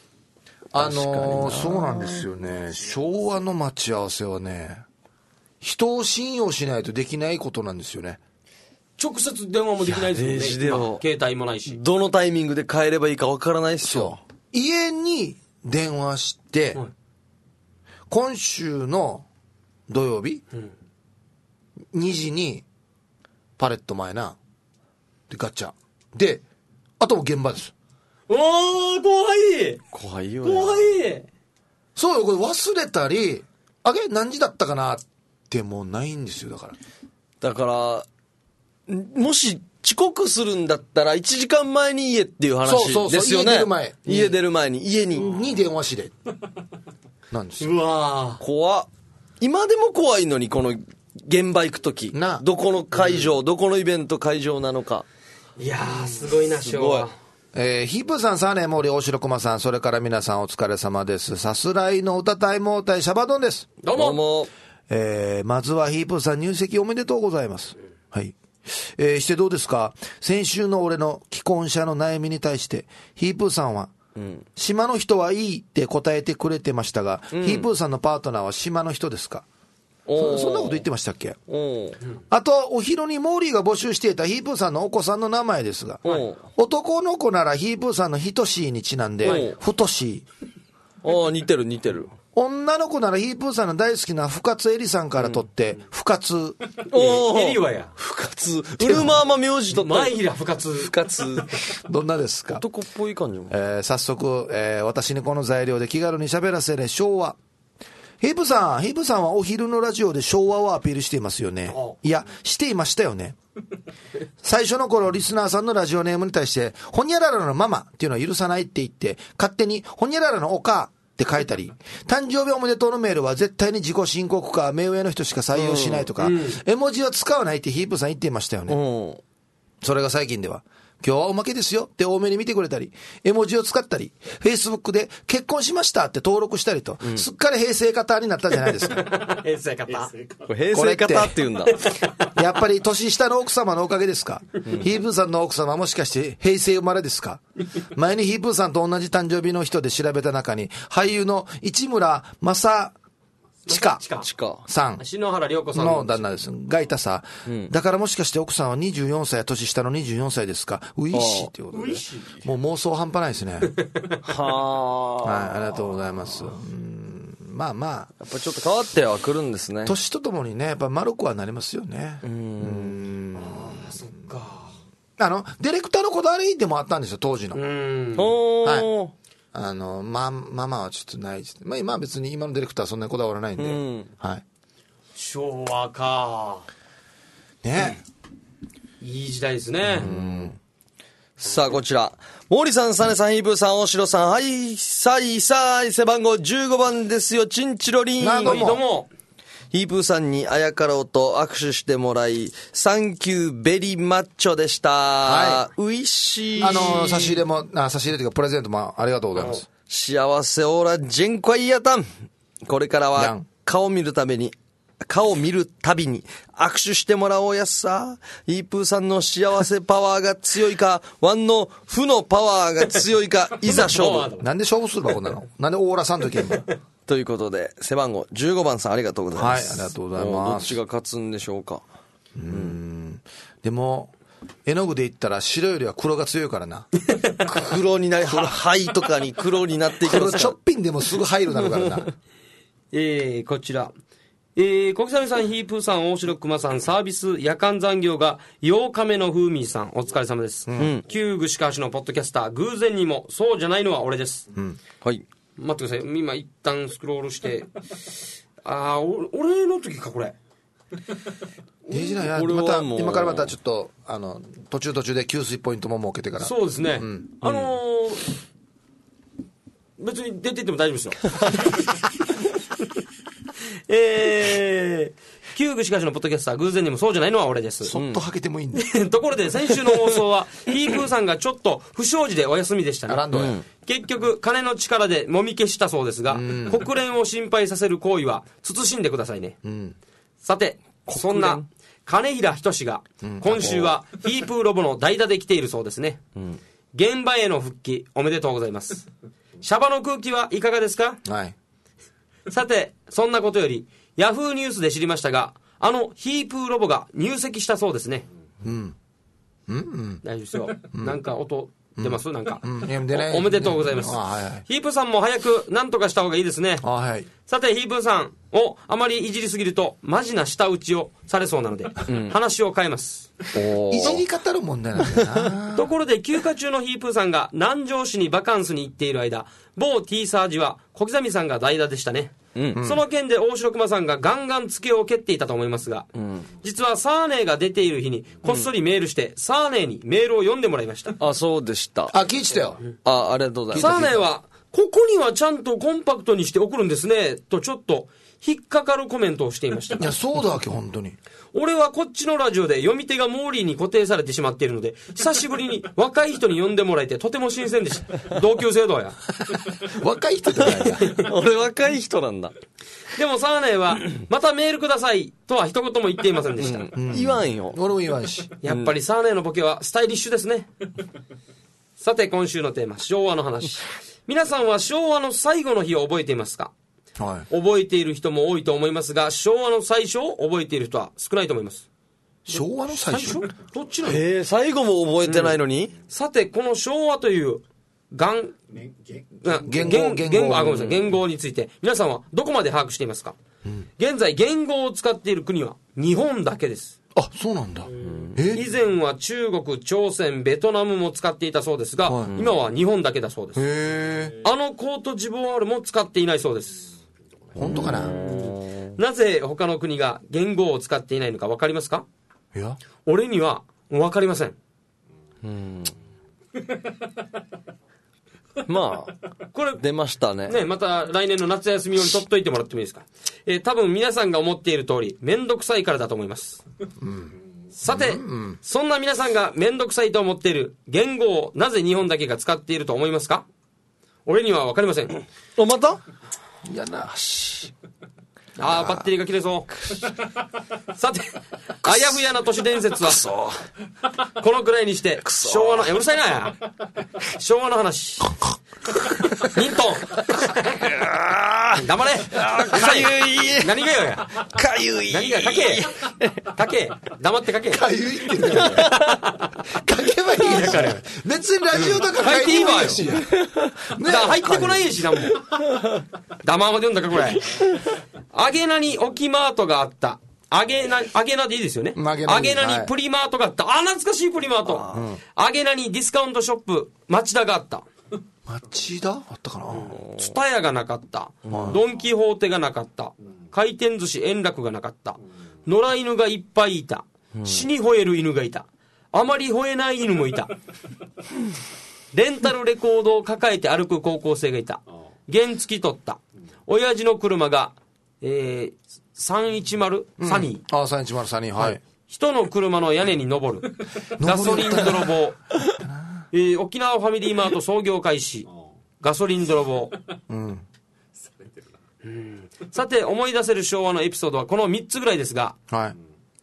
[SPEAKER 2] そうなんですよね。昭和の待ち合わせはね、人を信用しないとできないことなんですよね。
[SPEAKER 1] 直接電話もできないですよね。携帯もないし。
[SPEAKER 3] どのタイミングで帰ればいいかわからないっすよ。
[SPEAKER 2] 家に電話して、今週の土曜日、2時にパレット前な、でガチャ。で、あとも現場です。
[SPEAKER 1] 怖い。
[SPEAKER 3] 怖いよ。
[SPEAKER 1] 怖い。
[SPEAKER 2] そうよ、これ忘れたり、何時だったかなってもうないんですよ、
[SPEAKER 3] だから、もし遅刻するんだったら1時間前に家っていう話ですよね。家出る前に家に
[SPEAKER 2] 電話しでなんですよ。
[SPEAKER 1] うわ
[SPEAKER 3] 怖っ。今でも怖いのに、この現場行くときどこの会場、どこのイベント会場なのか。
[SPEAKER 1] いやーすごいな。昭和。
[SPEAKER 2] ヒープーさん、サーネー、モーリー、大城駒さん、それから皆さんお疲れ様です。さすらいの歌たいもうたいシャバドンです。
[SPEAKER 1] どうも。
[SPEAKER 2] まずはヒープーさん入籍おめでとうございます。はい。してどうですか？先週の俺の既婚者の悩みに対してヒープーさんは、島の人はいいって答えてくれてましたが、ヒープーさんのパートナーは島の人ですか？そんなこと言ってましたっけ？あとお昼にモーリーが募集していたヒープーさんのお子さんの名前ですが、男の子ならヒープーさんのひとしいにちなんでふとしい。
[SPEAKER 3] 似てる。
[SPEAKER 2] 女の子ならヒープーさんの大好きな深津絵里さんから取って深津。
[SPEAKER 1] エリはや
[SPEAKER 3] 深津ウルマーマ名字と
[SPEAKER 1] マイラ深津
[SPEAKER 2] どんなですか？
[SPEAKER 3] 男っぽい感じも。
[SPEAKER 2] 早速、私にこの材料で気軽に喋らせる昭和。ヒープさんはお昼のラジオで昭和をアピールしていますよね。いや、していましたよね。最初の頃リスナーさんのラジオネームに対してホニャララのママっていうのは許さないって言って勝手にホニャララのお母って書いたり、誕生日おめでとうのメールは絶対に自己申告か目上の人しか採用しないとか、絵文字は使わないってヒープさん言っていましたよね。それが最近では今日はおまけですよって多めに見てくれたり、絵文字を使ったり、Facebook で結婚しましたって登録したりと、すっかり平成方になったじゃないですか。
[SPEAKER 1] 平成方
[SPEAKER 3] って言うんだ。
[SPEAKER 2] やっぱり年下の奥様のおかげですか？ヒープーさんの奥様もしかして平成生まれですか？前にヒープーさんと同じ誕生日の人で調べた中に、俳優の市村正ちかさん
[SPEAKER 1] 篠原涼子さん
[SPEAKER 2] の旦那ですがいたさ、だからもしかして奥さんは24歳年下の24歳ですか？ウィッシーっていうことで、もう妄想半端ないですね。はい、ありがとうございます。まあ
[SPEAKER 3] やっぱちょっと変わってはくるんですね。
[SPEAKER 2] 年とともにね、やっぱ丸くはなりますよね。
[SPEAKER 1] そっか。
[SPEAKER 2] ディレクターのこだわりでもあったんですよ、当時の。はい。ママはちょっとないです。まあ今は別に今のディレクターはそんなにこだわらないんで。はい。
[SPEAKER 1] 昭和か。
[SPEAKER 2] ね。
[SPEAKER 1] いい時代ですね。
[SPEAKER 3] さあ、こちら。毛利さん、サネさん、イブさん、大城さん、はい、さい、背番号15番ですよ、チンチロリン。
[SPEAKER 2] どうも。
[SPEAKER 3] ヒープーさんにあやかろうと握手してもらい、サンキューベリーマッチョでした。はい。ういしい。
[SPEAKER 2] 差し入れというかプレゼントもありがとうございます。
[SPEAKER 3] 幸せオーラジェンコイヤタン。これからは顔見るたびに握手してもらおうやっさ。ヒープーさんの幸せパワーが強いか、ワンの負のパワーが強いか、いざ勝負。
[SPEAKER 2] なんで勝負するばこんなの。なんでオーラさんといけんの。
[SPEAKER 3] ということで、背番号15番さんありがとうございます。
[SPEAKER 2] はい、ありがとうございます。
[SPEAKER 3] どっちが勝つんでしょうか。
[SPEAKER 2] でも、絵の具で言ったら白よりは黒が強いからな。
[SPEAKER 3] 黒になり、灰とかに黒になっていきますから。
[SPEAKER 2] 黒ちょっぴんでもすぐ灰色になるからな。
[SPEAKER 1] こちら。小木さん、ヒープーさん、大城熊さん、サービス夜間残業が8日目のふーみーさん、お疲れ様です。旧具しかしのポッドキャスター、偶然にもそうじゃないのは俺です。
[SPEAKER 3] はい。
[SPEAKER 1] 待ってください。今一旦スクロールして。俺の時か、これ。
[SPEAKER 2] また、今からまたちょっと、途中で給水ポイントも設けてから。
[SPEAKER 1] そうですね。別に出てっても大丈夫ですよ。旧具しかしのポッドキャスター、偶然にもそうじゃないのは俺です。
[SPEAKER 2] そっとはけてもいいんだ。
[SPEAKER 1] ところで、先週の放送は、ヒープーさんがちょっと不祥事でお休みでしたね。結局、金の力でもみ消したそうですが、国連を心配させる行為は、慎んでくださいね。さて、そんな、金平仁が、今週は、ヒープーロボの代打で来ているそうですね。現場への復帰、おめでとうございます。シャバの空気はいかがですか？
[SPEAKER 2] はい。
[SPEAKER 1] さて、そんなことより、ヤフーニュースで知りましたが、ヒープーロボが入籍したそうですね。大丈夫ですよ。なんか音出ます？なんか。おめでとうございます。ヒープーさんも早く何とかした方がいいですね。さて、ヒープーさんをあまりいじりすぎると、マジな舌打ちをされそうなので、話を変えます。
[SPEAKER 2] いじり方の問題なんだな。
[SPEAKER 1] ところで休暇中のヒープーさんが南城市にバカンスに行っている間、某 T サージは小刻さんが代打でしたね。その件で大城熊さんがガンガン付けを蹴っていたと思いますが、実はサーネーが出ている日にこっそりメールして、サーネーにメールを読んでもらいました。
[SPEAKER 3] あ、そうでした。
[SPEAKER 2] 聞いてたよ。
[SPEAKER 3] ありがとうございます。
[SPEAKER 1] サーネーは、ここにはちゃんとコンパクトにして送るんですね、とちょっと引っかかるコメントをしていました。
[SPEAKER 2] いや、そうだわけ、本当に。
[SPEAKER 1] 俺はこっちのラジオで読み手がモーリーに固定されてしまっているので、久しぶりに若い人に呼んでもらえてとても新鮮でした。同級生どうや。
[SPEAKER 2] 若い人じゃないや。
[SPEAKER 3] 俺若い人なんだ。
[SPEAKER 1] でもサーネーは、またメールくださいとは一言も言っていませんでした。
[SPEAKER 3] 言わんよ。
[SPEAKER 2] 俺も言わんし。
[SPEAKER 1] やっぱりサーネーのボケはスタイリッシュですね。さて今週のテーマ、昭和の話。皆さんは昭和の最後の日を覚えていますか？覚えている人も多いと思いますが、昭和の最初を覚えている人は少ないと思います。
[SPEAKER 2] 昭和の最初？
[SPEAKER 1] どっちなの？
[SPEAKER 3] 最後も覚えてないのに、
[SPEAKER 1] さて、この昭和という言語について、皆さんはどこまで把握していますか？現在、言語を使っている国は日本だけです。
[SPEAKER 2] あ、そうなんだ。
[SPEAKER 1] 以前は中国、朝鮮、ベトナムも使っていたそうですが、今は日本だけだそうです。コートジボワールも使っていないそうです。
[SPEAKER 2] 本当かな？
[SPEAKER 1] なぜ他の国が言語を使っていないのか分かりますか？
[SPEAKER 2] いや、
[SPEAKER 1] 俺には分かりません。
[SPEAKER 3] まあ、これ出ましたね。
[SPEAKER 1] また来年の夏休み用に取っといてもらってもいいですか？多分皆さんが思っている通り、めんどくさいからだと思います。さて、そんな皆さんがめんどくさいと思っている言語をなぜ日本だけが使っていると思いますか？俺には分かりません。
[SPEAKER 3] また？
[SPEAKER 2] いやな。
[SPEAKER 1] バッテリーが切れそう。さて、あやふやな都市伝説は、このくらいにして、昭和の、うるさいなや。昭和の話。ミントン黙れ
[SPEAKER 3] かゆい
[SPEAKER 1] 何がよや
[SPEAKER 3] かゆい
[SPEAKER 1] 何がかけ黙ってかけ
[SPEAKER 2] かゆいって言うかけばいいやから別にラジオだから
[SPEAKER 1] 入っていいわよ入ってこないやしなんも黙まで読んだかこれアゲナにオキマートがあったアゲナでいいですよね。アゲナにプリマートがあった。懐かしいプリマート。アゲナにディスカウントショップ、町田があった。
[SPEAKER 2] 町田あったかな。
[SPEAKER 1] ツタヤがなかった。ドンキホーテがなかった。回転寿司円楽がなかった。野良犬がいっぱいいた。死に吠える犬がいた。あまり吠えない犬もいた。レンタルレコードを抱えて歩く高校生がいた。原付き取った。親父の車が、310サニー。
[SPEAKER 2] 310サニー、はい。
[SPEAKER 1] 人の車の屋根に登る。ガソリン泥棒。沖縄ファミリーマート創業開始。ガソリン泥棒。さて、思い出せる昭和のエピソードはこの3つぐらいですが、
[SPEAKER 2] はい、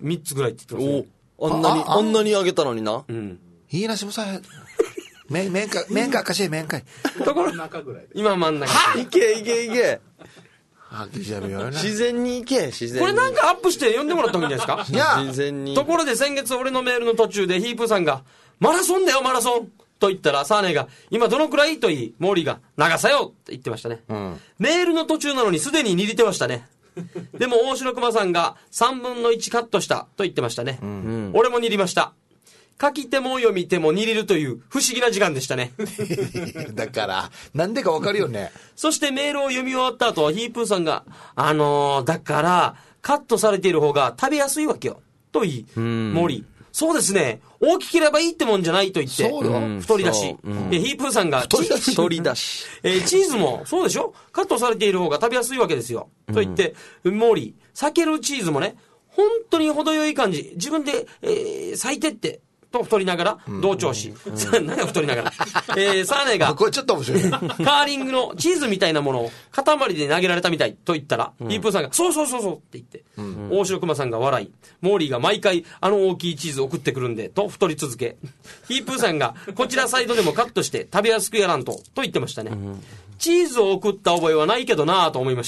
[SPEAKER 1] 3つぐらいって言ってますね。
[SPEAKER 3] あんなにあげたのにな。
[SPEAKER 2] いいなしもさ、面会かしい、面会。
[SPEAKER 1] ところ、今真ん中。
[SPEAKER 3] いけ。自然に行け、自然に。
[SPEAKER 1] これなんかアップして読んでもらった方がいいんじゃないですか。
[SPEAKER 3] 自然に。
[SPEAKER 1] ところで先月俺のメールの途中でヒープーさんが、マラソンだよ、マラソンと言ったら、サーネが、今どのくらいと言い、モーリーが、長さよって言ってましたね。メールの途中なのにすでに握ってましたね。でも大城熊さんが3分の1カットしたと言ってましたね。俺も握りました。書き手も読み手も握るという不思議な時間でしたね。
[SPEAKER 2] だから、なんでかわかるよね。
[SPEAKER 1] そしてメールを読み終わった後、ヒープーさんが、だから、カットされている方が食べやすいわけよ。と言い、モーリー。そうですね。大きければいいってもんじゃないと言って、太り出し。ヒープーさんが、
[SPEAKER 3] 太り出し。
[SPEAKER 1] チーズも、そうでしょ？カットされている方が食べやすいわけですよ。と言って、モーリー、裂けるチーズもね、本当に程よい感じ。自分で、裂いてって、と太りながら、同調子。何が太りながら。サーネが、
[SPEAKER 2] これちょっと面白い。
[SPEAKER 1] カーリングのチーズみたいなものを塊で投げられたみたいと言ったら、ヒープーさんが、そうって言って、大城熊さんが笑い、モーリーが毎回大きいチーズ送ってくるんで、と太り続け、ヒープーさんが、こちらサイドでもカットして食べやすくやらんと言ってましたね。チーズを送った覚えはないけどなぁと思いました。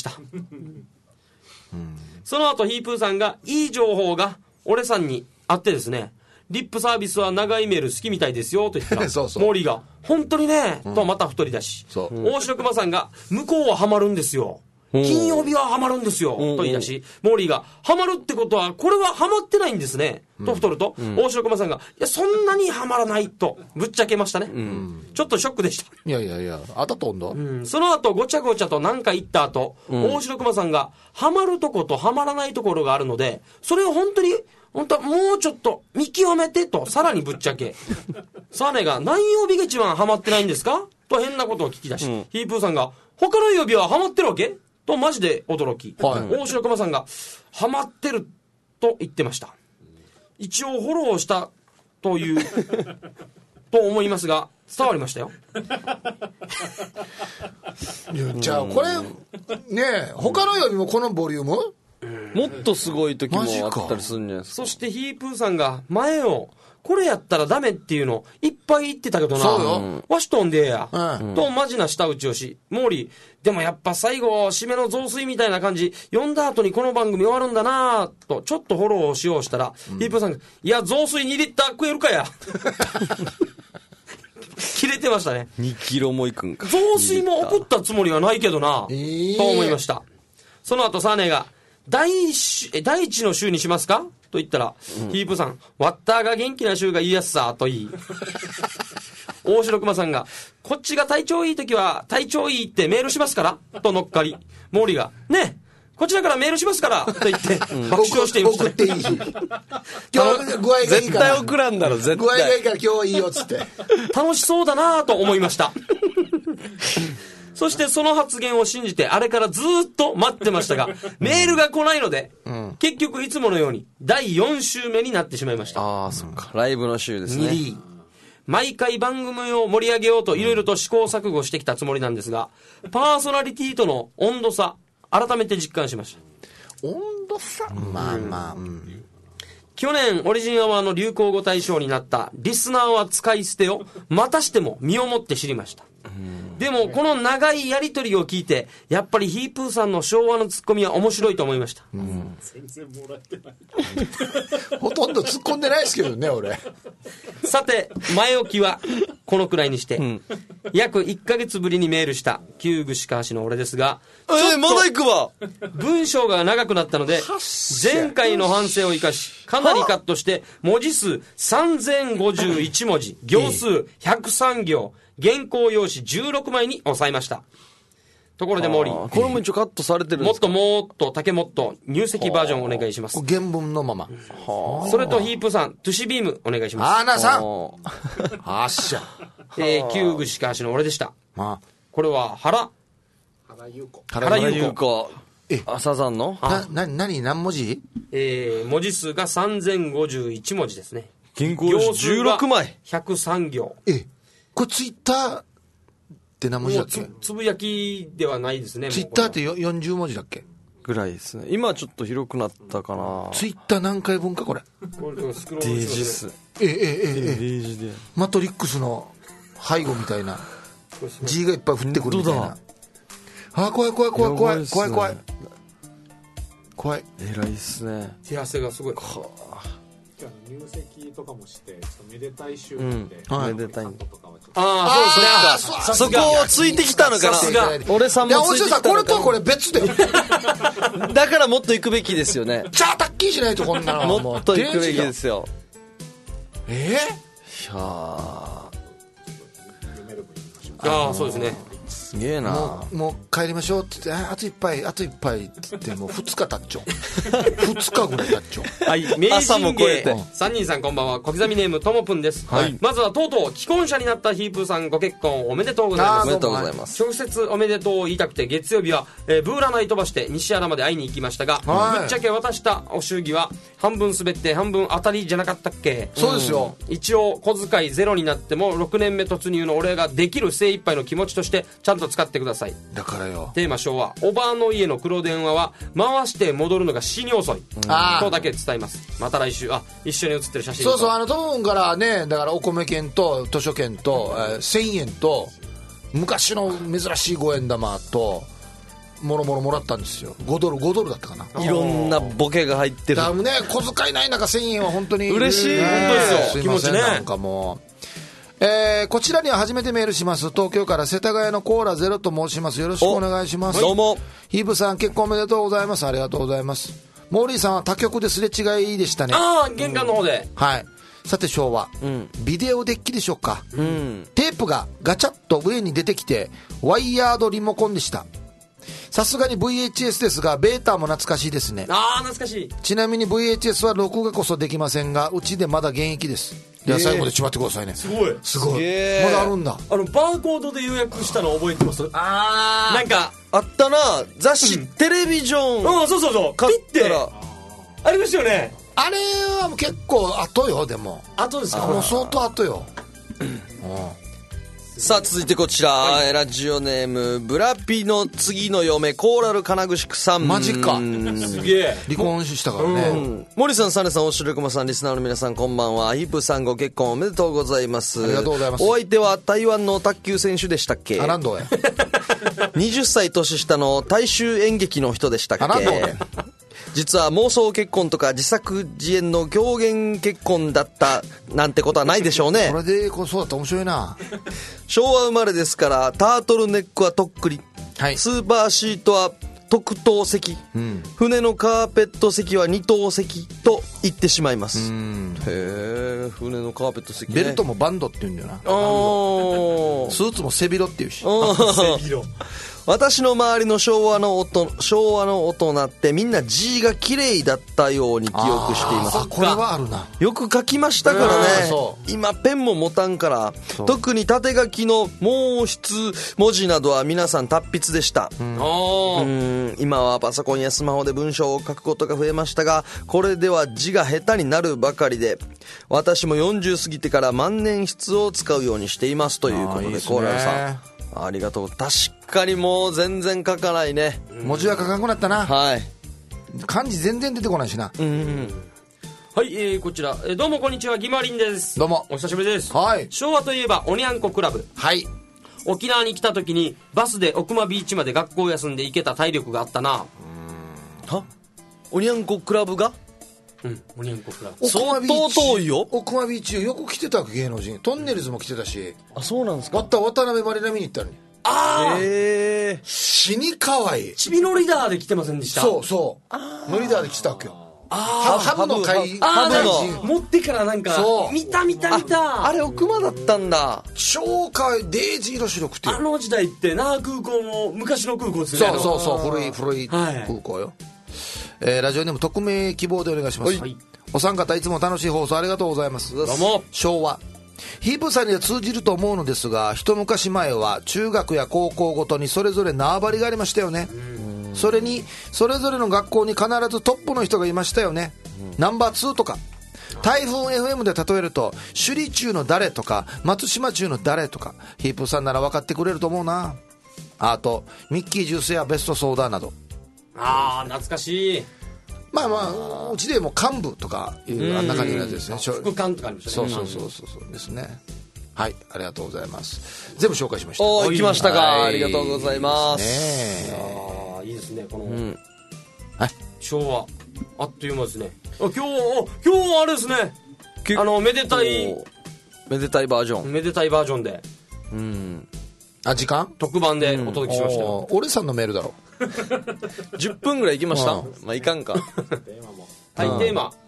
[SPEAKER 1] その後ヒープーさんが、いい情報が俺さんにあってですね、リップサービスは長いメール好きみたいですよと言ったらモーリーが本当にね、とまた太りだし、大城熊さんが向こうはハマるんですよ、金曜日はハマるんですよと言い出し、モーリーがハマるってことはこれはハマってないんですね、と太ると、大城熊さんがいやそんなにハマらないとぶっちゃけましたね。ちょっとショックでした。
[SPEAKER 2] いやあたとんだ、
[SPEAKER 1] その後ごちゃごちゃと何か言った後、大城熊さんがハマるとことハマらないところがあるので、それを本当はもうちょっと見極めてとさらにぶっちゃけ、サーネが何曜日が一番ハマってないんですかと変なことを聞き出し、ヒープーさんが他の曜日はハマってるわけとマジで驚き、大城熊さんがハマってると言ってました。一応フォローしたというと思いますが伝わりましたよ。
[SPEAKER 2] いやじゃあこれね、他の曜日もこのボリューム
[SPEAKER 3] もっとすごい時もあったりするんじゃないですか。
[SPEAKER 1] そしてヒープーさんが前をこれやったらダメっていうのいっぱい言ってたけどな、わしとんでえや、とマジな舌打ちをし、モーリーでもやっぱ最後締めの雑炊みたいな感じ読んだ後にこの番組終わるんだなとちょっとフォローをしようしたら、ヒープーさんがいや雑炊2リッター食えるかや切れてましたね。
[SPEAKER 3] 2キロもいくんか。
[SPEAKER 1] 雑炊も送ったつもりはないけどな、と思いました。その後サーネが第一の週にしますかと言ったら、ヒープーさん、ワッターが元気な週がいいやつさと言い、大城熊さんが、こっちが体調いい時は体調いいってメールしますからと乗っかり、モーリーが、ねこちらからメールしますからと言って爆笑していました、ね。
[SPEAKER 2] 送っていい。今日具合がいいから。
[SPEAKER 3] 絶対送らんだろ、絶対。
[SPEAKER 2] 具合がいいから今日はいいよっつって。
[SPEAKER 1] 楽しそうだなと思いました。そしてその発言を信じてあれからずっと待ってましたが、メールが来ないので、結局いつものように第4週目になってしまいました。
[SPEAKER 3] ああ、そっか。ライブの週ですね。
[SPEAKER 1] 毎回番組を盛り上げようといろいろと試行錯誤してきたつもりなんですが、パーソナリティとの温度差、改めて実感しました。
[SPEAKER 2] 温度差、まあまあ、
[SPEAKER 1] 去年オリジンアワーの流行語大賞になったリスナーは使い捨てをまたしても身をもって知りました。でもこの長いやり取りを聞いてやっぱりヒープーさんの昭和のツッコミは面白いと思いました。
[SPEAKER 4] 全然もらってない
[SPEAKER 2] ほとんど突っ込んでないですけどね俺。
[SPEAKER 1] さて前置きはこのくらいにして、約1ヶ月ぶりにメールした旧串川市の俺ですが、
[SPEAKER 3] まだ行くわ。
[SPEAKER 1] 文章が長くなったので、前回の反省を生かし、かなりカットして、文字数3051文字、行数103行、原稿用紙16枚に抑えました。ところで毛利、
[SPEAKER 3] これも一応カットされてるんですか？
[SPEAKER 1] もっと竹もっと入籍バージョンお願いします。
[SPEAKER 2] 原文のまま。
[SPEAKER 1] それとヒープさん、トゥシビームお願いします。
[SPEAKER 2] アーナさんあっしゃ。
[SPEAKER 1] 旧串川市の俺でした。これは原優子。
[SPEAKER 3] サザンの
[SPEAKER 2] 何文字？
[SPEAKER 1] 文字数が3051文字ですね。
[SPEAKER 3] 原稿用紙16枚。
[SPEAKER 1] 103行。
[SPEAKER 2] これツイッターって何文字だっけ？
[SPEAKER 1] つぶやきではないですね。
[SPEAKER 2] ツイッターって40文字だっけ？
[SPEAKER 3] ぐらいですね。今ちょっと広くなったかな。
[SPEAKER 2] ツイッター何回分かこれ？
[SPEAKER 1] スクロール
[SPEAKER 3] デージっす。
[SPEAKER 2] マトリックスの背後みたいな G がいっぱい降ってくるみたいな。怖い
[SPEAKER 3] 偉いっすね。
[SPEAKER 1] 手汗がすごい。
[SPEAKER 4] 入籍とかもしてちょっとめでたい週なんで、
[SPEAKER 3] めでたい。
[SPEAKER 1] そうですね。
[SPEAKER 3] そこをついてきたのかな。俺さんもついてきたのかな。
[SPEAKER 2] これとこれ別で。
[SPEAKER 3] だからもっと行くべきですよね。
[SPEAKER 2] チャータッキーしないとこんなの。
[SPEAKER 3] もっと行くべきですよ。
[SPEAKER 2] い
[SPEAKER 1] やそうですね。
[SPEAKER 3] すげえな。
[SPEAKER 2] もう帰りましょうって言って、あと一杯って言ってもう2日経っちゃう。2日ぐらい経っちゃう。
[SPEAKER 1] はい、明治神芸3人さんこんばんは。小刻みネームともぷんです。まずはとうとう既婚者になったヒープーさん、ご結婚おめでとうございます。
[SPEAKER 3] おめでとうございます。
[SPEAKER 1] 直接おめでとうを言いたくて、月曜日は、ブーラナイ飛ばして西原まで会いに行きましたが、ぶっちゃけ渡したお祝儀は半分滑って半分当たりじゃなかったっけ？
[SPEAKER 2] そうですよ。
[SPEAKER 1] 一応小遣いゼロになっても6年目突入の俺ができる精一杯の気持ちとしてちゃんと使ってください。
[SPEAKER 2] だからよ。
[SPEAKER 1] テーマ昭和、おばあの家の黒電話は回して戻るのが死に遅いとだけ伝えます。また来週。一緒に写ってる写真。
[SPEAKER 2] そうトムンからね、だからお米券と図書券と、1000円と昔の珍しい5円玉ともろもろもらったんですよ。5ドルだったかな。
[SPEAKER 3] いろんなボケが入ってる。
[SPEAKER 2] だからね、小遣いない中1000円は本当に
[SPEAKER 3] 嬉しい。
[SPEAKER 1] 本当ですよ。気持ちね。
[SPEAKER 2] なんかもうこちらには初めてメールします。東京から世田谷のコーラゼロと申します。よろしくお願いします。
[SPEAKER 3] どうも。
[SPEAKER 2] ヒーブさん結婚おめでとうございます。ありがとうございます。モーリーさんは他局ですれ違いでしたね。
[SPEAKER 1] 玄関の方で。
[SPEAKER 2] はい。さて昭和、ビデオデッキでしょうか。テープがガチャッと上に出てきてワイヤードリモコンでした。さすがに VHS ですがベータも懐かしいですね。
[SPEAKER 1] 懐かしい。
[SPEAKER 2] ちなみに VHS は録画こそできませんがうちでまだ現役です。いや最後までしまってくださいね。
[SPEAKER 1] すごい
[SPEAKER 2] まだあるんだ。
[SPEAKER 1] バーコードで予約したの覚えてます？なんか
[SPEAKER 3] あったな。雑誌、テレビジョン。
[SPEAKER 1] そう
[SPEAKER 3] 買ったら
[SPEAKER 1] ありましたよね。
[SPEAKER 2] あれは結構後よ。でも
[SPEAKER 1] 後ですか？
[SPEAKER 2] もう相当後よ。
[SPEAKER 3] さあ続いてこちら、ラジオネームブラピの次の嫁コーラル金具宿さん。
[SPEAKER 2] マジか。
[SPEAKER 1] すげえ。
[SPEAKER 2] 離婚したからね。
[SPEAKER 3] 森さん、サネさん、おしろくまさん、リスナーの皆さんこんばんは。ヒープさんご結婚おめでとうございます。
[SPEAKER 2] ありがとうございます。
[SPEAKER 3] お相手は台湾の卓球選手でしたっけ？
[SPEAKER 2] ランドへ
[SPEAKER 3] 20歳年下の大衆演劇の人でしたっけ？
[SPEAKER 2] ランドへ
[SPEAKER 3] 実は妄想結婚とか自作自演の狂言結婚だったなんてことはないでしょうね。
[SPEAKER 2] それでそうだったら面白いな。
[SPEAKER 3] 昭和生まれですからタートルネックはとっくり、スーパーシートは特等席、船のカーペット席は二等席と言ってしまいます。へえ、船のカーペット席ね。
[SPEAKER 2] ベルトもバンドって言うんだよな。スーツも背広って言うし。
[SPEAKER 1] 背広。
[SPEAKER 3] 私の周りの昭和の大人ってみんな字が綺麗だったように記憶しています。
[SPEAKER 2] これはあるな。
[SPEAKER 3] よく書きましたからね。今ペンも持たんから。特に縦書きの毛筆文字などは皆さん達筆でした。今はパソコンやスマホで文章を書くことが増えましたが、これでは字が下手になるばかりで、私も40過ぎてから万年筆を使うようにしていますということで、コーラルさんありがとう。確かにもう全然書かないね。
[SPEAKER 2] 文字は書かなくなったな。
[SPEAKER 3] はい。
[SPEAKER 2] 漢字全然出てこないしな。
[SPEAKER 1] はい、こちら、どうもこんにちは、ギマリンです。
[SPEAKER 2] どうも
[SPEAKER 1] お久しぶりです。
[SPEAKER 2] はい。
[SPEAKER 1] 昭和といえばおにゃんこクラブ。
[SPEAKER 2] はい。
[SPEAKER 1] 沖縄に来た時にバスで奥間ビーチまで学校休んで行けた体力があったな。
[SPEAKER 3] おにゃんこクラブが
[SPEAKER 1] オニオンコクラブ。
[SPEAKER 3] 相当遠いよ。
[SPEAKER 2] 奥間ビーチよく来てた芸能人。トンネルズも来てたし。
[SPEAKER 3] あ、そうなんですか。
[SPEAKER 2] 渡辺マリナ見に行ったのに。死に可愛い。
[SPEAKER 1] チビノリダーで来てませんでした？
[SPEAKER 2] そうそう。ノリダーで来てたわけよ。ハブの会
[SPEAKER 1] 人持ってからなんか見た
[SPEAKER 3] あれ奥間だったんだ。
[SPEAKER 2] 超可愛い。デイジー色白くて、
[SPEAKER 1] あの時代って那覇空港も昔の空港ですよね。
[SPEAKER 2] そう古い空港よ。ラジオネーム匿名希望でお願いします。お三方いつも楽しい放送ありがとうございます。
[SPEAKER 1] どうも。
[SPEAKER 2] 昭和ヒープさんには通じると思うのですが、一昔前は中学や高校ごとにそれぞれ縄張りがありましたよね。それにそれぞれの学校に必ずトップの人がいましたよね。ナンバー2とか。台風 FM で例えると首里中の誰とか松島中の誰とか、ヒープさんなら分かってくれると思うな。あとミッキージュースやベストソーダなど。
[SPEAKER 1] 懐かしい。
[SPEAKER 2] まあうちでも幹部とかいうあんな感じのやつですね。
[SPEAKER 1] 副官とかありましたね。
[SPEAKER 2] そうですね。はい、ありがとうございます。全部紹介しました。
[SPEAKER 3] 行きましたか。ありがとうございます。
[SPEAKER 1] いいですね、この昭和あっという間ですね。今日はあれですね、めでたいバージョンで、
[SPEAKER 2] 時間
[SPEAKER 1] 特番でお届けしましたよ。
[SPEAKER 2] 俺さんのメールだろ。
[SPEAKER 3] 10分ぐらい行きました。まあいかんか。
[SPEAKER 1] はい、テーマ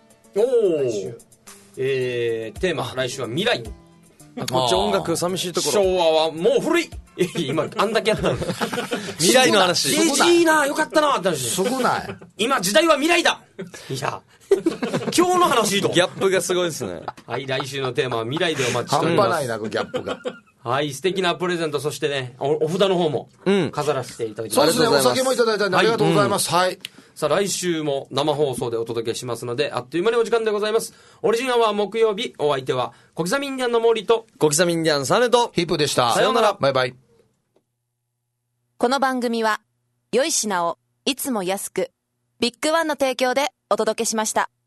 [SPEAKER 1] テーマ来週は未来。
[SPEAKER 3] こっち音楽寂しいところ。
[SPEAKER 1] 昭和はもう古い。今あんだけやったの。
[SPEAKER 3] 未来の話。
[SPEAKER 1] 政治いいな、よかったなって話。
[SPEAKER 2] そこない。
[SPEAKER 1] 今時代は未来だ。いや今日の話と
[SPEAKER 3] ギャップがすごいですね。
[SPEAKER 1] はい、来週のテーマは未来でお待ちしております。
[SPEAKER 2] 半端ないな、ギャップが。
[SPEAKER 1] はい、素敵なプレゼント、そしてね、お札の方も飾らせていただきます。
[SPEAKER 2] そうですね、お酒もいただいたんでありがとうございます。はい。
[SPEAKER 1] さあ、来週も生放送でお届けしますので、あっという間にお時間でございます。オリジナルは木曜日、お相手は小刻みインディアンの森と
[SPEAKER 3] 小刻みインディアンサネと
[SPEAKER 2] ヒープでした。
[SPEAKER 1] さようなら。
[SPEAKER 2] バイバイ。
[SPEAKER 5] この番組は良い品をいつも安くビッグワンの提供でお届けしました。